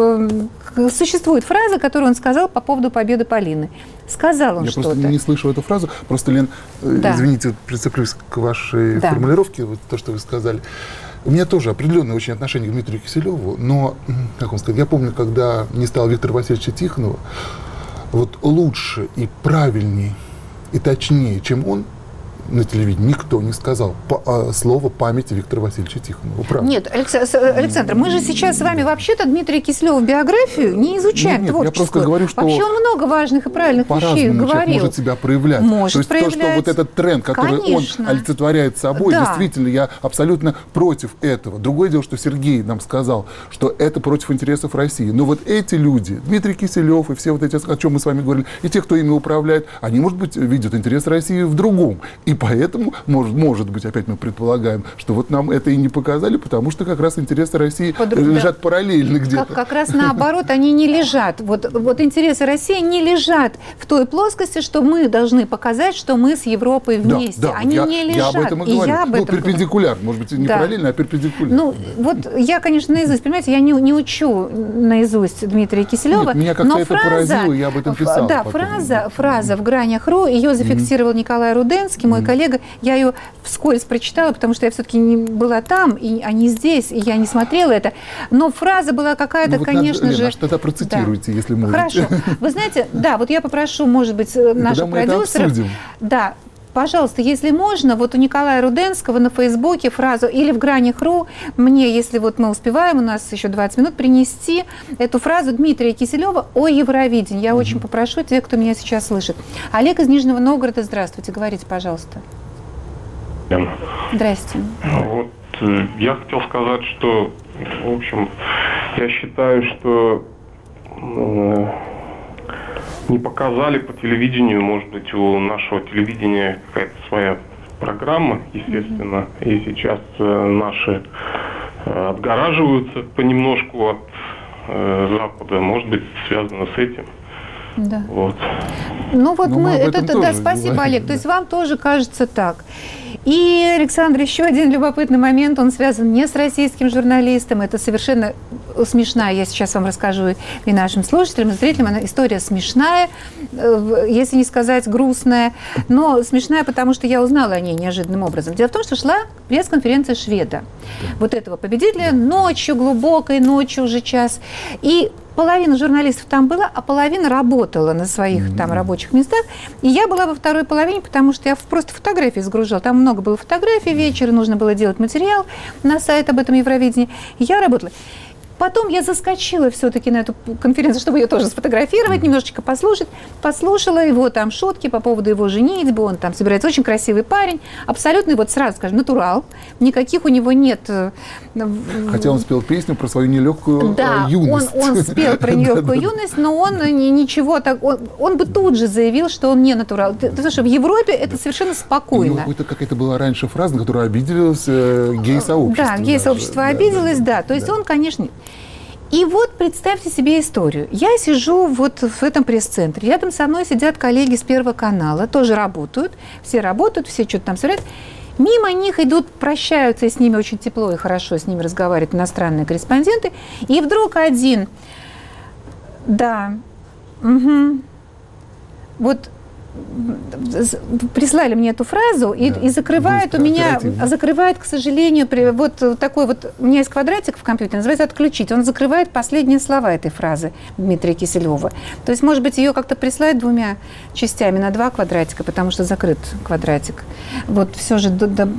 Существует фраза, которую он сказал по поводу победы Полины. Сказал он я что-то. Я просто не слышу эту фразу. Просто, Лен, да. извините, прицеплюсь к вашей да. формулировке, вот то, что вы сказали. У меня тоже определенное очень отношение к Дмитрию Киселеву, но, как вам сказать, я помню, когда не стало Виктора Васильевича Тихонова, вот лучше и правильнее и точнее, чем он, на телевидении никто не сказал по, а, слово памяти Виктора Васильевича Тихонова. Правда. Нет, Александр, мы же сейчас с вами вообще-то Дмитрия Киселева биографию не изучаем. Нет, нет, я просто говорю, что вообще он много важных и правильных вещей по-разному говорил. человек может себя проявлять. Может то есть проявлять. то, что вот этот тренд, который Конечно. он олицетворяет собой, Да. действительно, я абсолютно против этого. Другое дело, что Сергей нам сказал, что это против интересов России. Но вот эти люди, Дмитрий Киселев и все вот эти, о чем мы с вами говорили, и те, кто ими управляет, они, может быть, видят интерес России в другом. И поэтому, может, может быть, опять мы предполагаем, что вот нам это и не показали, потому что как раз интересы России Под... лежат да. параллельно где-то. Как, как раз наоборот, они не лежат. Вот, вот интересы России не лежат в той плоскости, что мы должны показать, что мы с Европой вместе. Да, да, они я, не лежат. Я об этом и и говорю. я об ну, этом перпендикулярно, может быть, не да. параллельно, а перпендикулярно. Ну, вот я, конечно, наизусть, понимаете, я не, не учу наизусть Дмитрия Киселева. Нет, меня как-то но это фраза, поразило, я об этом писал. Да, потом. фраза, фраза в гранях РУ, ее зафиксировал mm-hmm. Николай Руденский, мой mm-hmm. коллега. Я ее вскользь прочитала, потому что я все-таки не была там, и, а не здесь, и я не смотрела это. Но фраза была какая-то, ну, вот конечно надо, же... Лена, тогда процитируйте, да. если можете. Хорошо. Вы знаете, да, вот я попрошу, может быть, наших продюсеров... Да, пожалуйста, если можно, вот у Николая Руденского на Фейсбуке фразу или в гранях РУ мне, если вот мы успеваем, у нас еще двадцать минут, принести эту фразу Дмитрия Киселева о Евровидении. Я mm-hmm. очень попрошу тех, кто меня сейчас слышит. Олег из Нижнего Новгорода, здравствуйте, говорите, пожалуйста. Здрасте. Вот я хотел сказать, что, в общем, я считаю, что э, не показали по телевидению, может быть, у нашего телевидения какая-то своя программа, естественно, mm-hmm. и сейчас э, наши э, отгораживаются понемножку от э, Запада, может быть, связано с этим. Да. Вот. Ну вот Но мы, мы это, да, спасибо, говорим, Олег, да. то есть вам тоже кажется так. И, Александр, еще один любопытный момент, он связан не с российским журналистом, это совершенно смешная, я сейчас вам расскажу и нашим слушателям, и зрителям, она история смешная, если не сказать грустная, но смешная, потому что я узнала о ней неожиданным образом. Дело в том, что шла пресс-конференция шведа, вот этого победителя, ночью, глубокой ночью уже час, и половина журналистов там была, а половина работала на своих mm-hmm. там рабочих местах. И я была во второй половине, потому что я просто фотографии сгружала. Там много было фотографий, вечер нужно было делать материал на сайт об этом Евровидении. И я работала. Потом я заскочила все-таки на эту конференцию, чтобы ее тоже сфотографировать, немножечко послушать. Послушала его там шутки по поводу его женитьбы. Он там собирается, очень красивый парень. Абсолютный, вот сразу скажем, натурал. Никаких у него нет... Хотя он спел песню про свою нелегкую да, юность. Он, он спел про нелегкую юность, но он ничего так... Он, он бы тут же заявил, что он не натурал. Ты, ты слушай, в Европе это совершенно спокойно. У него какая-то была раньше фраза, на которую обиделось э, гей-сообщество. Да, гей-сообщество да, обиделось, да. да. То есть да. он, конечно... И вот представьте себе историю. Я сижу вот в этом пресс-центре. Рядом со мной сидят коллеги с Первого канала, тоже работают. Все работают, все что-то там собирают. Мимо них идут, прощаются, и с ними очень тепло и хорошо с ними разговаривают иностранные корреспонденты. И вдруг один, да, угу, вот прислали мне эту фразу и, да, и закрывает у меня, закрывает, к сожалению, при, вот такой вот, у меня есть квадратик в компьютере, называется «отключить», он закрывает последние слова этой фразы Дмитрия Киселева. То есть, может быть, ее как-то прислать двумя частями на два квадратика, потому что закрыт квадратик. Вот все же... До, до...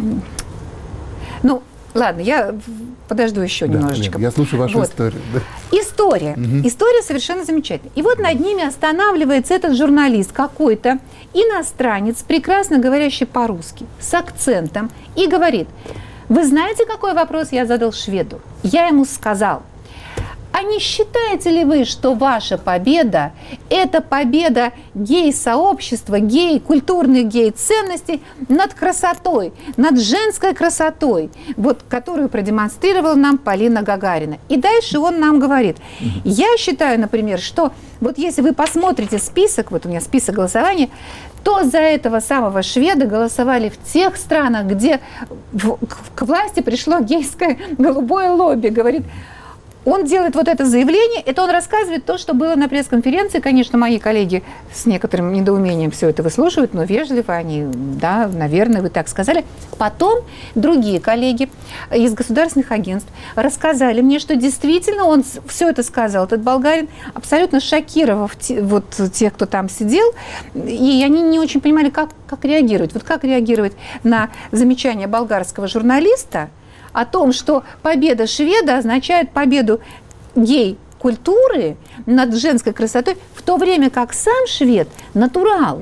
Ну, ладно, я подожду еще да, немножечко. Лен, я слушаю вашу вот. историю. Да. История. Угу. История совершенно замечательная. И вот над ними останавливается этот журналист какой-то, иностранец, прекрасно говорящий по-русски, с акцентом, и говорит: вы знаете, какой вопрос я задал шведу? Я ему сказал: а не считаете ли вы, что ваша победа – это победа гей-сообщества, гей, культурных гей-ценностей над красотой, над женской красотой, вот, которую продемонстрировала нам Полина Гагарина? И дальше он нам говорит: я считаю, например, что вот если вы посмотрите список, вот у меня список голосования, то за этого самого шведа голосовали в тех странах, где в, к власти пришло гейское голубое лобби. Говорит, он делает вот это заявление, это он рассказывает то, что было на пресс-конференции. Конечно, мои коллеги с некоторым недоумением все это выслушивают, но вежливо они, да, наверное, вы так сказали. Потом другие коллеги из государственных агентств рассказали мне, что действительно он все это сказал, этот болгарин, абсолютно шокировав те, вот тех, кто там сидел, и они не очень понимали, как, как реагировать. Вот как реагировать на замечание болгарского журналиста о том, что победа шведа означает победу гей-культуры над женской красотой, в то время как сам швед натурал.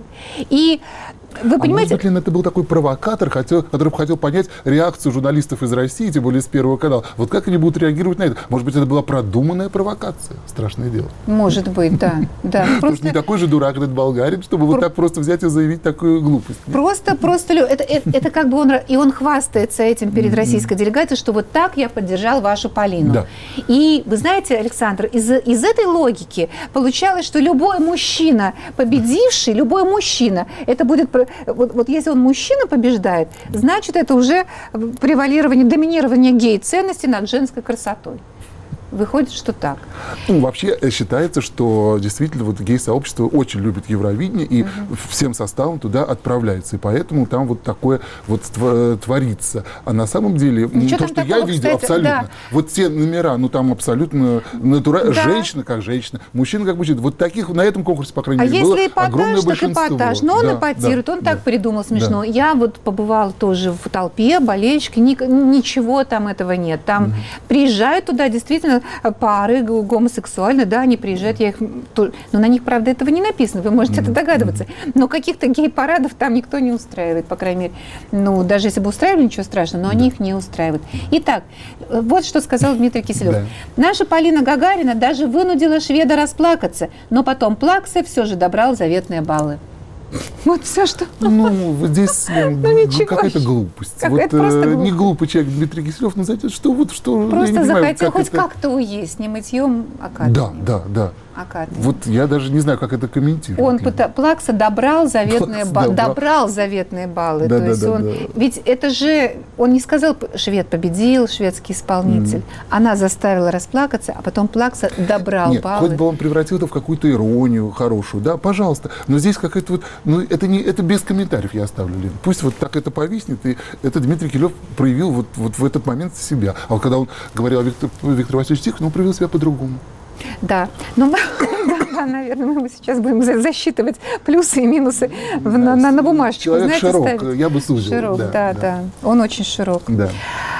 И вы а понимаете... может быть, это был такой провокатор, хотел, который хотел понять реакцию журналистов из России, тем более с Первого канала. Вот как они будут реагировать на это? Может быть, это была продуманная провокация? Страшное дело. Может быть, да. да. Потому просто... что не такой же дурак этот болгарин, чтобы Про... вот так просто взять и заявить такую глупость. Просто, просто, это, это, это как бы он... И он хвастается этим перед российской делегацией, что вот так я поддержал вашу Полину. Да. И вы знаете, Александр, из, из этой логики получалось, что любой мужчина, победивший, любой мужчина, это будет... Вот, вот если он мужчина побеждает, значит, это уже превалирование, доминирование гей-ценностей над женской красотой. Выходит, что так. Ну, вообще считается, что действительно вот гей-сообщество очень любит Евровидение и угу. всем составом туда отправляется. И поэтому там вот такое вот творится. А на самом деле, ну, то, что такого, я видел, кстати, абсолютно. Да. Вот те номера, ну там абсолютно натурально. Да. Женщина как женщина, мужчина как мужчина. Вот таких на этом конкурсе, по крайней а мере, было эпатаж, огромное большинство. Эпатаж. Но он да, эпатирует, да, он да, так придумал смешно. Да. Я вот побывала тоже в толпе, болельщики, ничего там этого нет. Там угу. приезжают туда действительно пары гомосексуальные, да, они приезжают, я их, но на них, правда, этого не написано, вы можете mm-hmm. это догадываться, но каких-то гей-парадов там никто не устраивает, по крайней мере, ну, даже если бы устраивали, ничего страшного, но они их не устраивают. Итак, вот что сказал Дмитрий Киселев. Да. Наша Полина Гагарина даже вынудила шведа расплакаться, но потом Плакса все же добрал заветные баллы. Вот все, что... Ну, здесь ну, какая-то глупость. Как, вот, это просто э, глупо. Не глупый человек Дмитрий Киселев, но знаете, что вот что... Просто захотел хоть это... как-то уесть, не мытьем, а как. Да, да, да. Вот я даже не знаю, как это комментировать. Он пыта... Плакса добрал заветные баллы. Добрал. добрал заветные баллы. Да, То да, есть да, он... да. Ведь это же... Он не сказал, швед победил, шведский исполнитель. Mm. Она заставила расплакаться, а потом Плакса добрал Нет, баллы. хоть бы он превратил это в какую-то иронию хорошую, да, пожалуйста. Но здесь какая-то вот... Ну, это, не, это без комментариев я оставлю, Лен. Пусть вот так это повиснет, и это Дмитрий Киселев проявил вот, вот в этот момент себя. А вот когда он говорил о Викторе Виктор Васильевиче Тихонове, он проявил себя по-другому. Да, ну, да, наверное, мы сейчас будем засчитывать плюсы и минусы в, на, на, на бумажечку. Человек знаете, широк, ставить. Я бы сузил. Широк, да, да, да, да. Он очень широк. Да.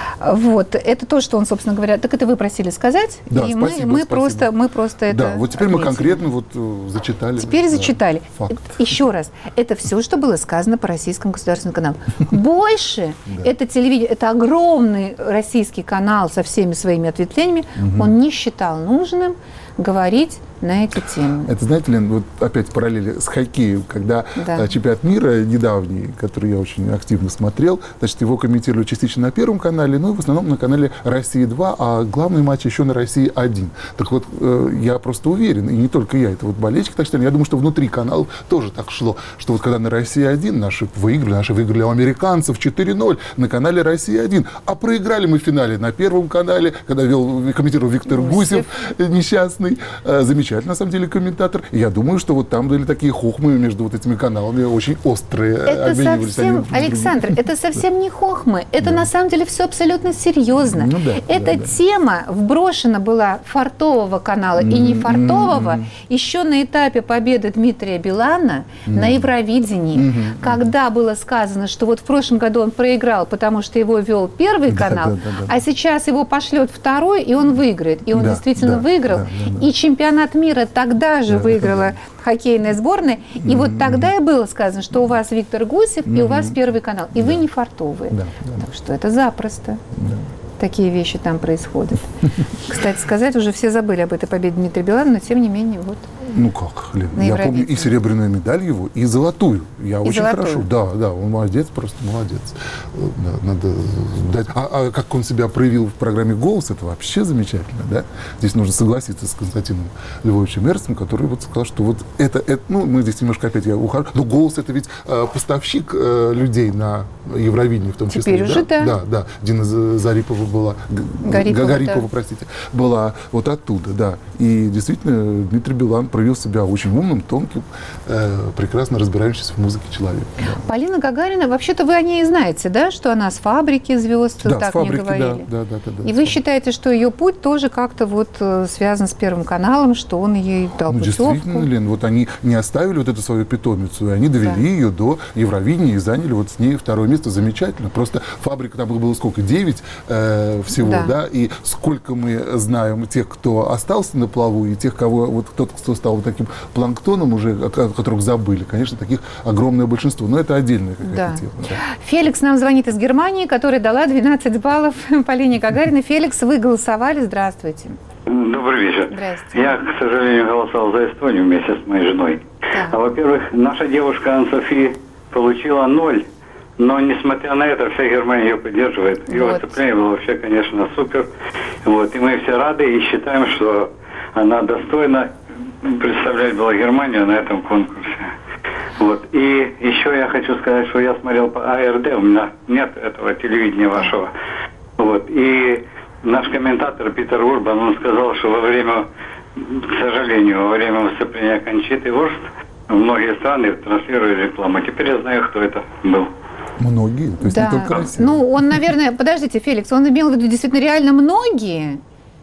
Вот, это то, что он, собственно говоря, так это вы просили сказать, да, и спасибо, мы, мы, спасибо. Просто, мы просто это Да, вот теперь отметили. мы конкретно вот зачитали. Теперь да, зачитали. Факт. Еще раз, это все, что было сказано по российскому государственному каналу. Больше это телевидение, это огромный российский канал со всеми своими ответвлениями, он не считал нужным говорить на эти темы. Это, знаете, Лен, вот опять параллели с хоккеем, когда да. чемпионат мира недавний, который я очень активно смотрел, значит, его комментировали частично на Первом канале, но в основном на канале Россия-два, а главный матч еще на Россия-один. Так вот, я просто уверен, и не только я, это вот болельщики так считали, я думаю, что внутри каналов тоже так шло, что вот когда на Россия-один наши выиграли, наши выиграли у американцев четыре ноль на канале Россия-один, а проиграли мы в финале на Первом канале, когда вел, комментировал Виктор Гусев, несчастный, замечательный, на самом деле, комментатор. И я думаю, что вот там были такие хохмы между вот этими каналами очень острые. Это совсем, Александр, другим. Это совсем да. не хохмы. Это да. на самом деле все абсолютно серьезно. Ну, да, Эта да, тема да. вброшена была фартового канала mm-hmm. и не фартового mm-hmm. еще на этапе победы Дмитрия Билана mm-hmm. на Евровидении, mm-hmm. когда было сказано, что вот в прошлом году он проиграл, потому что его вел Первый да, канал, да, да, да, а сейчас его пошлет второй, и он выиграет. И он да, действительно да, выиграл. Да, да, да. И чемпионат мира тогда же да, выиграла да. хоккейная сборная. И mm-hmm. вот тогда и было сказано, что у вас Виктор Гусев mm-hmm. и у вас Первый канал. И да. вы не фартовые. Да, да. Так что это запросто. Да. Такие вещи там происходят. Кстати сказать, уже все забыли об этой победе Дмитрия Билана, но тем не менее, вот. Ну как, Лен, На я помню и серебряную медаль его, и золотую. Я и очень золотую. хорошо. Да, да, он молодец, просто молодец. Да, надо дать. А, а как он себя проявил в программе «Голос», это вообще замечательно, да? Здесь нужно согласиться с Константином Львовичем Эрцем, который вот сказал, что вот это, это, ну, мы здесь немножко опять, я ухожу, но «Голос» это ведь э, поставщик э, людей на Евровидении в том числе. Теперь уже да. Да, да. Дина Зарипова была, Гарипова, Гарипова, да. простите, была вот оттуда, да. И действительно Дмитрий Билан проявил себя очень умным, тонким, э, прекрасно разбирающимся в музыке человек. Да. Полина Гагарина, вообще-то вы о ней знаете, да, что она с фабрики звезд, Да, так с фабрики, мне говорили. да, да, да, да, И с вы фабрики. считаете, что ее путь тоже как-то вот э, связан с Первым каналом, что он ей дал Ну, путевку? действительно, Лен, вот они не оставили вот эту свою питомицу, и они довели Да. ее до Евровидения и заняли вот с ней второе место. Замечательно. Просто фабрика, там было сколько, девять э, всего, Да. да. И сколько мы знаем тех, кто остался на плаву, и тех, кого, вот тот, кто стал вот таким планктоном уже, о которых забыли. Конечно, таких огромное большинство, но это отдельная какая-то Да. тема. Да. Феликс нам звонит из Германии, которая дала двенадцать баллов Полине Гагариной. Феликс, вы голосовали. Здравствуйте. Добрый вечер. Здравствуйте. Я, к сожалению, голосовал за Эстонию вместе с моей женой. Да. А, во-первых, наша девушка Ан-Софи получила ноль, но, несмотря на это, вся Германия ее поддерживает. Ее Вот. выступление было вообще, конечно, супер. Вот. И мы все рады и считаем, что она достойна представлять была Германию на этом конкурсе. Вот. И еще я хочу сказать, что я смотрел по А Эр Дэ, у меня нет этого телевидения вашего. Вот. И наш комментатор Питер Урбан, он сказал, что во время, к сожалению, во время выступления Кончиты Вурст многие страны транслировали рекламу. Теперь я знаю, кто это был. Многие, то есть Да. не только Россия. Ну, он, наверное, подождите, Феликс, он имел в виду действительно реально многие?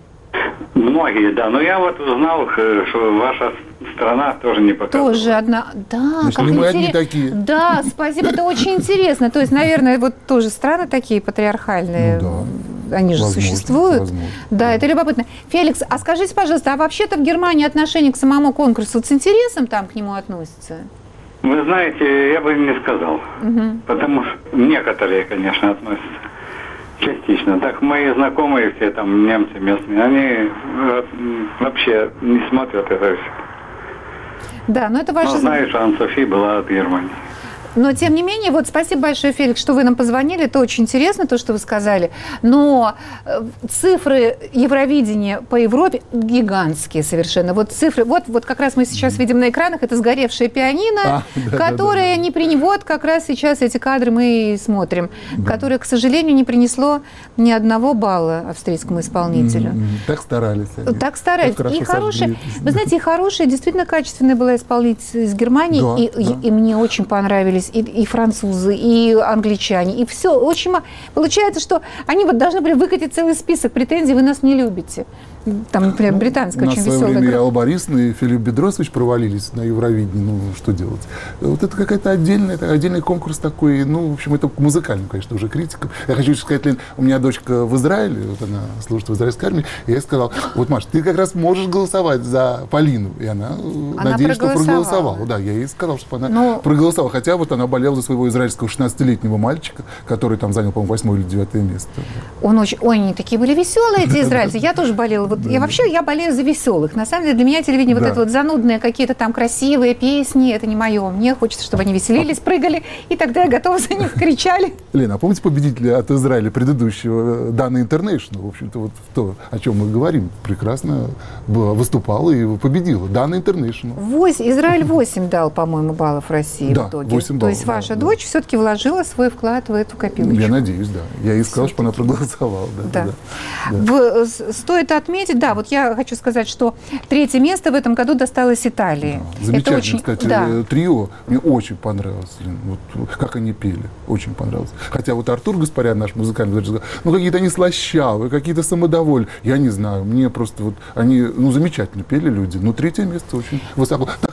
Многие, да. Но я вот узнал, э, что ваша страна тоже не показывала. Тоже одна. Да, Значит, как не мы одни интерес- такие. Да, спасибо, это очень интересно. То есть, наверное, вот тоже страны такие патриархальные, Ну они же Возможно, существуют. возможно. Да, это любопытно. Феликс, а скажите, пожалуйста, а вообще-то в Германии отношение к самому конкурсу вот с интересом там к нему относятся? Вы знаете, я бы не сказал. Мгм. Потому что некоторые, конечно, относятся частично. Так мои знакомые все там немцы местные, они э, вообще не смотрят это все. Да, но это Но ваше... знаю, что Ан-Софи была от Германии. Но, тем не менее, вот спасибо большое, Феликс, что вы нам позвонили. Это очень интересно, то, что вы сказали. Но э, цифры Евровидения по Европе гигантские совершенно. Вот цифры, вот, вот как раз мы сейчас видим на экранах, это сгоревшее пианино, А, да, которое да, да. не принесло, вот как раз сейчас эти кадры мы и смотрим, которое, к сожалению, не принесло ни одного балла австрийскому исполнителю. М, Так старались они. Так старались. Так хорошо И хорошая, сожгли. вы знаете, и хорошая, действительно качественная была исполнительница из Германии, Да, и, да. и- и мне очень понравились и, и французы, и англичане, и все. Очень ма- получается, что они вот должны были выкатить целый список претензий, вы нас не любите. Там, например, британская У нас очень в свое веселая время и группа. Алла Борисовна, и Филипп Бедросович провалились на Евровидении. Ну, что делать? Вот это какая-то отдельная, это отдельный конкурс такой. Ну, в общем, это к музыкальным, конечно, уже критикам. Я хочу сказать, Лен, у меня дочка в Израиле, вот она служит в израильской армии, и я ей сказал, вот, Маш, ты как раз можешь голосовать за Полину. И она, Она надеюсь, что проголосовала. проголосовала. Да, я ей сказал, чтобы она Но- проголосовала. Хотя вот она болела за своего израильского шестнадцатилетнего мальчика, который там занял, по-моему, восьмое или девятое место. Он очень, ой, они такие были веселые, эти израильцы. Я тоже болела. Вот я вообще я болею за веселых. На самом деле для меня телевидение вот Да. это вот занудные какие-то там красивые песни, это не мое. Мне хочется, чтобы они веселились, прыгали, и тогда я готова за них кричали. Лена, а помните победителя от Израиля предыдущего, Дана Интернешнл? В общем-то, вот то, о чем мы говорим, прекрасно была, выступала и победила. Дана Интернешнл. Восемь, Израиль восемь дал, по-моему, баллов России Да, в итоге. восемь То баллов, есть да, ваша да. дочь все-таки вложила свой вклад в эту копилочку. Я надеюсь, да. Я ей сказал, чтобы она проголосовала. Да, Да. да, да. В- с- стоит отметить, да, вот я хочу сказать, что третье место в этом году досталось Италии. Замечательно, Это очень, кстати, да. э, трио. Мне очень понравилось, Лен, вот, как они пели. Очень понравилось. Хотя вот Артур Гаспарян, наш музыкальный дирижер, сказал, ну какие-то они слащавые, какие-то самодовольные. Я не знаю, мне просто вот они, ну, замечательно пели люди. Но третье место очень высоко. Так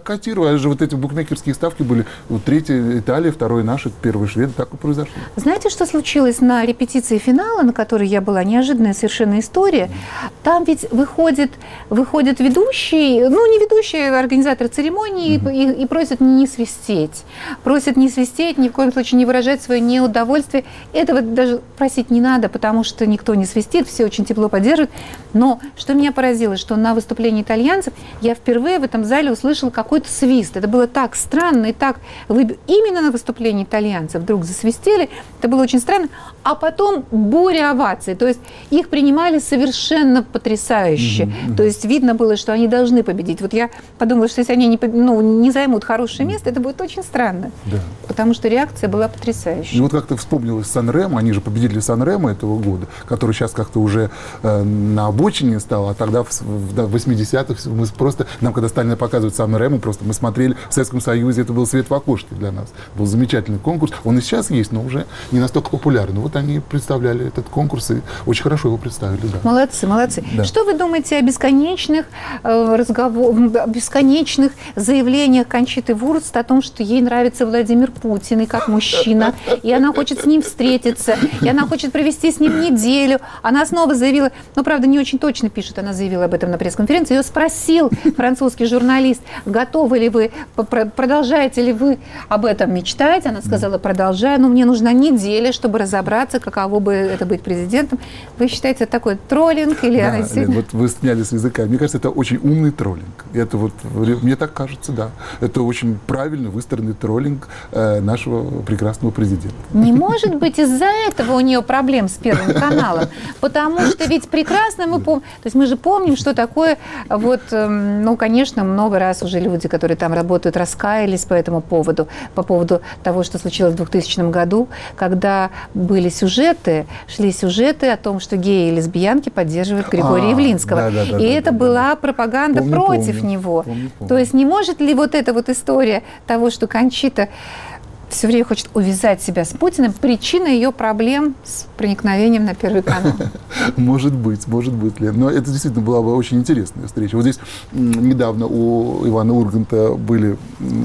котировали же вот эти букмекерские ставки были. Вот третья Италия, второй наши, первый шведы. Так и произошло. Знаете, что случилось на репетиции финала, на которой я была? Неожиданная совершенно история. Там ведь выходит, выходит ведущий, ну, не ведущий, а организатор церемонии, mm-hmm. и, и просит не свистеть. Просит не свистеть, ни в коем случае не выражать свое неудовольствие. Этого даже просить не надо, потому что никто не свистит, все очень тепло поддерживают. Но что меня поразило, что на выступлении итальянцев я впервые в этом зале услышала какой-то свист. Это было так странно и так... Именно на выступлении итальянцев вдруг засвистели. Это было очень странно. А потом буря оваций. То есть их принимали совершенно потрясающе. Mm-hmm. То есть видно было, что они должны победить. Вот я подумала, что если они не, ну, не займут хорошее место, это будет очень странно. Да. Потому что реакция была потрясающей. И вот как-то вспомнилось Сан-Ремо, они же победили Сан-Ремо этого года, который сейчас как-то уже э, на обочине стал, а тогда в, в восьмидесятых мы просто, нам когда стали показывать Сан-Ремо, просто мы смотрели в Советском Союзе, это был свет в окошке для нас. Был замечательный конкурс. Он и сейчас есть, но уже не настолько популярный. Вот они представляли этот конкурс и очень хорошо его представили. Да. Молодцы, молодцы. Да. Что вы думаете о бесконечных э, разговорах, бесконечных заявлениях Кончиты Вурст о том, что ей нравится Владимир Путин и как мужчина, и она хочет с ним встретиться, и она хочет провести с ним неделю. Она снова заявила, ну, правда, не очень точно пишет, она заявила об этом на пресс-конференции, ее спросил французский журналист, готовы ли вы, продолжаете ли вы об этом мечтать? Она сказала, продолжаю, но мне нужна неделя, чтобы разобраться, каково бы это быть президентом. Вы считаете, это такой троллинг? Или да, она Лен, вот вы сняли с языка. Мне кажется, это очень умный троллинг. Это вот, мне так кажется, да. Это очень правильно выстроенный троллинг э, нашего прекрасного президента. Не может быть из-за этого у нее проблем с Первым каналом, потому что ведь прекрасно мы помним, то есть мы же помним, что такое, вот, ну, конечно, много раз уже люди, которые там работают, раскаялись по этому поводу, по поводу того, что случилось в двухтысячном году, когда были сюжеты, шли сюжеты о том, что геи и лесбиянки поддерживают Григория а, Явлинского. Да, да, да, и да, это да, была да. пропаганда помню, против помню, него. Помню, помню. То есть не может ли вот эта вот история того, что Кончита все время хочет увязать себя с Путиным, причина ее проблем с проникновением на Первый канал? Может быть, может быть, Лен. Но это действительно была бы очень интересная встреча. Вот здесь недавно у Ивана Урганта были,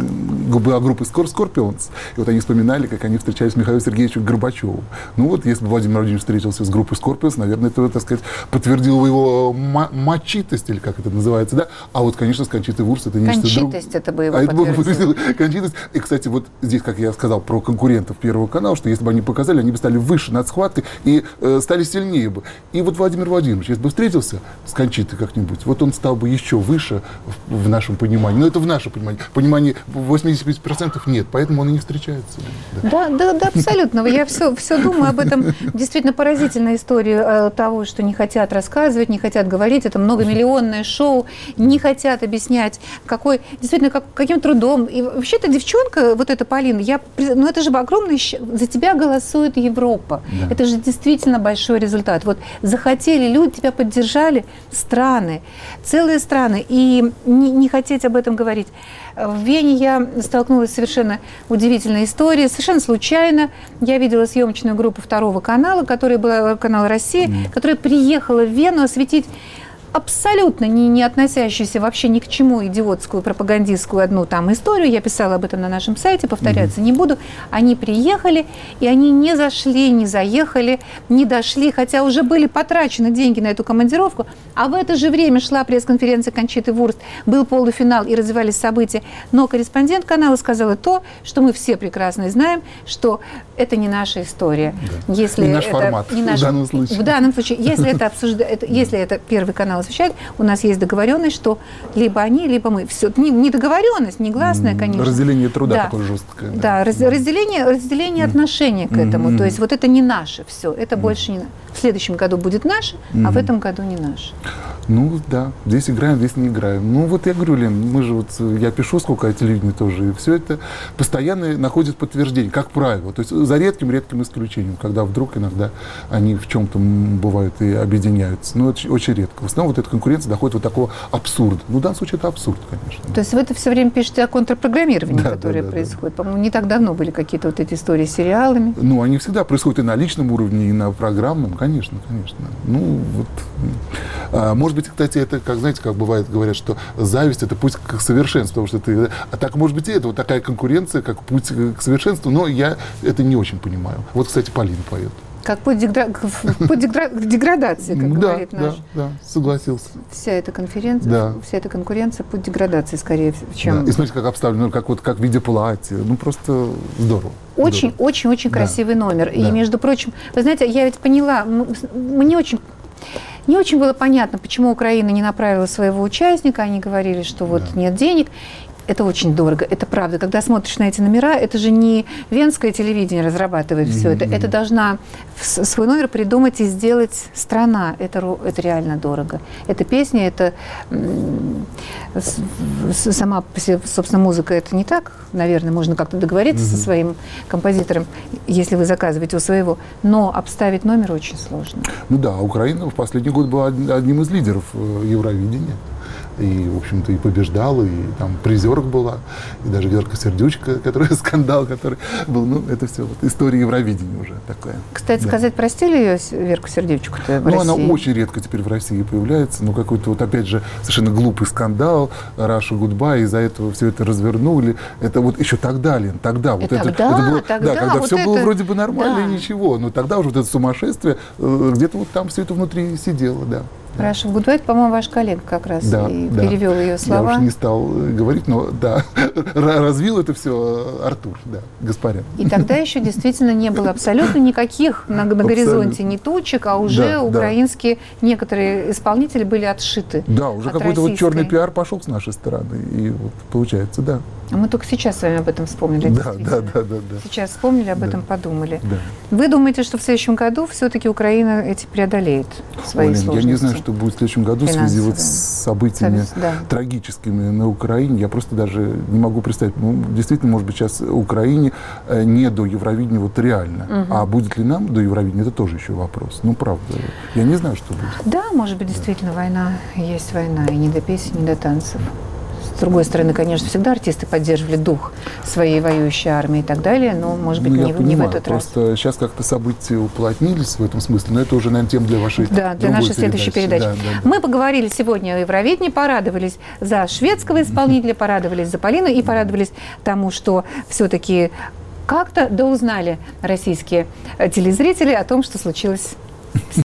была группа Scorpions, и вот они вспоминали, как они встречались с Михаилом Сергеевичем Горбачевым. Ну вот, если бы Владимир Владимирович встретился с группой Scorpions, наверное, это, так сказать, подтвердило его мачитость, или как это называется, да? А вот, конечно, с Кончитой Вурст это нечто другое. Кончитость это бы его а подтвердило. Кончитость. И, кстати, вот здесь, как я сказал про конкурентов Первого канала, что если бы они показали, они бы стали выше над схваткой и э, стали сильнее бы. И вот Владимир Владимирович, если бы встретился с Кончитой как-нибудь, вот он стал бы еще выше в, в нашем понимании. Но это в нашем понимании. Понимании восемьдесят пять процентов нет, поэтому он и не встречается. Да, да, да, да, абсолютно. Я все, все думаю об этом. Действительно поразительная история того, что не хотят рассказывать, не хотят говорить. Это многомиллионное шоу, не хотят объяснять, какой, действительно, как, каким трудом. И вообще-то девчонка, вот эта Полина, я ну это же огромный... За тебя голосует Европа. Да. Это же действительно большой результат. Вот захотели люди, тебя поддержали страны, целые страны. И не, не хотеть об этом говорить. В Вене я столкнулась с совершенно удивительной историей. Совершенно случайно я видела съемочную группу Второго канала, которая была канал России, mm. которая приехала в Вену осветить абсолютно не, не относящуюся вообще ни к чему идиотскую пропагандистскую одну там историю. Я писала об этом на нашем сайте, повторяться mm-hmm. не буду. Они приехали, и они не зашли, не заехали, не дошли, хотя уже были потрачены деньги на эту командировку. А в это же время шла пресс-конференция Кончиты Вурст, был полуфинал и развивались события. Но корреспондент канала сказала то, что мы все прекрасно знаем, что это не наша история. Да. Если не наш это, формат не наш, в данном случае. В данном случае, если это обсуждает, если это Первый канал освещает, у нас есть договоренность, что либо они, либо мы. Все, не, не договоренность, негласная, конечно. Разделение труда да. такое жесткое. Да, да раз, разделение, разделение mm. отношения к этому. Mm-hmm. То есть вот это не наше все, это mm. больше не... В следующем году будет наше, mm-hmm. а в этом году не наше. Ну да, здесь играем, здесь не играем. Ну вот я говорю, Лен, мы же вот, я пишу сколько о телевидении тоже, и все это постоянно находит подтверждение, как правило. То есть за редким-редким исключением, когда вдруг иногда они в чем-то бывают и объединяются. Но очень, очень редко. В основном вот эта конкуренция доходит вот такого абсурда. Ну в данном случае это абсурд, конечно. То есть вы это все время пишете о контрпрограммировании, да, которое да, да, происходит. Да. По-моему, не так давно были какие-то вот эти истории с сериалами. Ну они всегда происходят и на личном уровне, и на программном, конечно. конечно, конечно. Ну, вот. А, может быть, кстати, это, как, знаете, как бывает, говорят, что зависть – это путь к совершенству, потому что ты… А так, может быть, и это вот такая конкуренция, как путь к совершенству, но я это не очень понимаю. Вот, кстати, Полина поет. Как путь, дегра... путь дегра... к деградации, как да, говорит наш. Да, да, согласился. Вся эта конференция, да. вся эта конкуренция, путь деградации, скорее, чем… Да. И смотрите, как обставлено, как, вот, как в виде платья. Ну, просто здорово. Очень, здорово. очень, очень красивый да. номер. И, да. между прочим, вы знаете, я ведь поняла, мне очень… Не очень было понятно, почему Украина не направила своего участника. Они говорили, что вот да. нет денег. Это очень дорого, это правда. Когда смотришь на эти номера, это же не венское телевидение разрабатывает mm-hmm. все это. Это должна свой номер придумать и сделать страна. Это, это реально дорого. Эта песня, это сама, собственно, музыка, это не так. Наверное, можно как-то договориться mm-hmm. со своим композитором, если вы заказываете у своего. Но обставить номер очень сложно. Ну да, Украина в последний год была одним из лидеров Евровидения. И, в общем-то, и побеждала, и там призерок была, и даже Верка Сердючка, который скандал, который был. Ну, это все вот история Евровидения уже такая. Кстати, да. сказать, простили ее, Верку Сердючку-то в Ну, России? она очень редко теперь в России появляется, но какой-то вот, опять же, совершенно глупый скандал, Раша Гудбай, из-за этого все это развернули. Это вот еще тогда, Лен, тогда. Вот тогда, это, это было, тогда, да, когда вот все это, было вроде бы нормально, да. и ничего, но тогда уже вот это сумасшествие, где-то вот там все это внутри сидело, да. Раша Гудбай, по-моему, ваш коллега как раз да, и да. перевел ее слова. Я уж не стал говорить, но да, развил это все Артур, да, Гаспарян. И тогда еще действительно не было абсолютно никаких на, на горизонте ни тучек, а уже да, украинские да. некоторые исполнители были отшиты. Да, уже какой-то вот черный пиар пошел с нашей стороны. И вот получается, да. А мы только сейчас с вами об этом вспомнили. Да, да, да, да, да. Сейчас вспомнили, об да. этом подумали. Да. Вы думаете, что в следующем году все-таки Украина эти преодолеет свои Олен, сложности? Я не знаю, что будет в следующем году в связи вот с событиями да. трагическими на Украине. Я просто даже не могу представить. Ну, действительно, может быть, сейчас Украине не до Евровидения вот реально. Угу. А будет ли нам до Евровидения, это тоже еще вопрос. Ну, правда. Я не знаю, что будет. Да, может быть, действительно, да. война есть война. И не до песен, не до танцев. С другой стороны, конечно, всегда артисты поддерживали дух своей воюющей армии и так далее, но, может быть, ну, не, я не понимаю, в этот просто раз. Сейчас как-то события уплотнились в этом смысле, но это уже, наверное, тема для вашей Да, для нашей следующей передачи. Да, да, да. Мы поговорили сегодня о Евровидении, порадовались за шведского исполнителя, порадовались за Полину и порадовались тому, что все-таки как-то доузнали российские телезрители о том, что случилось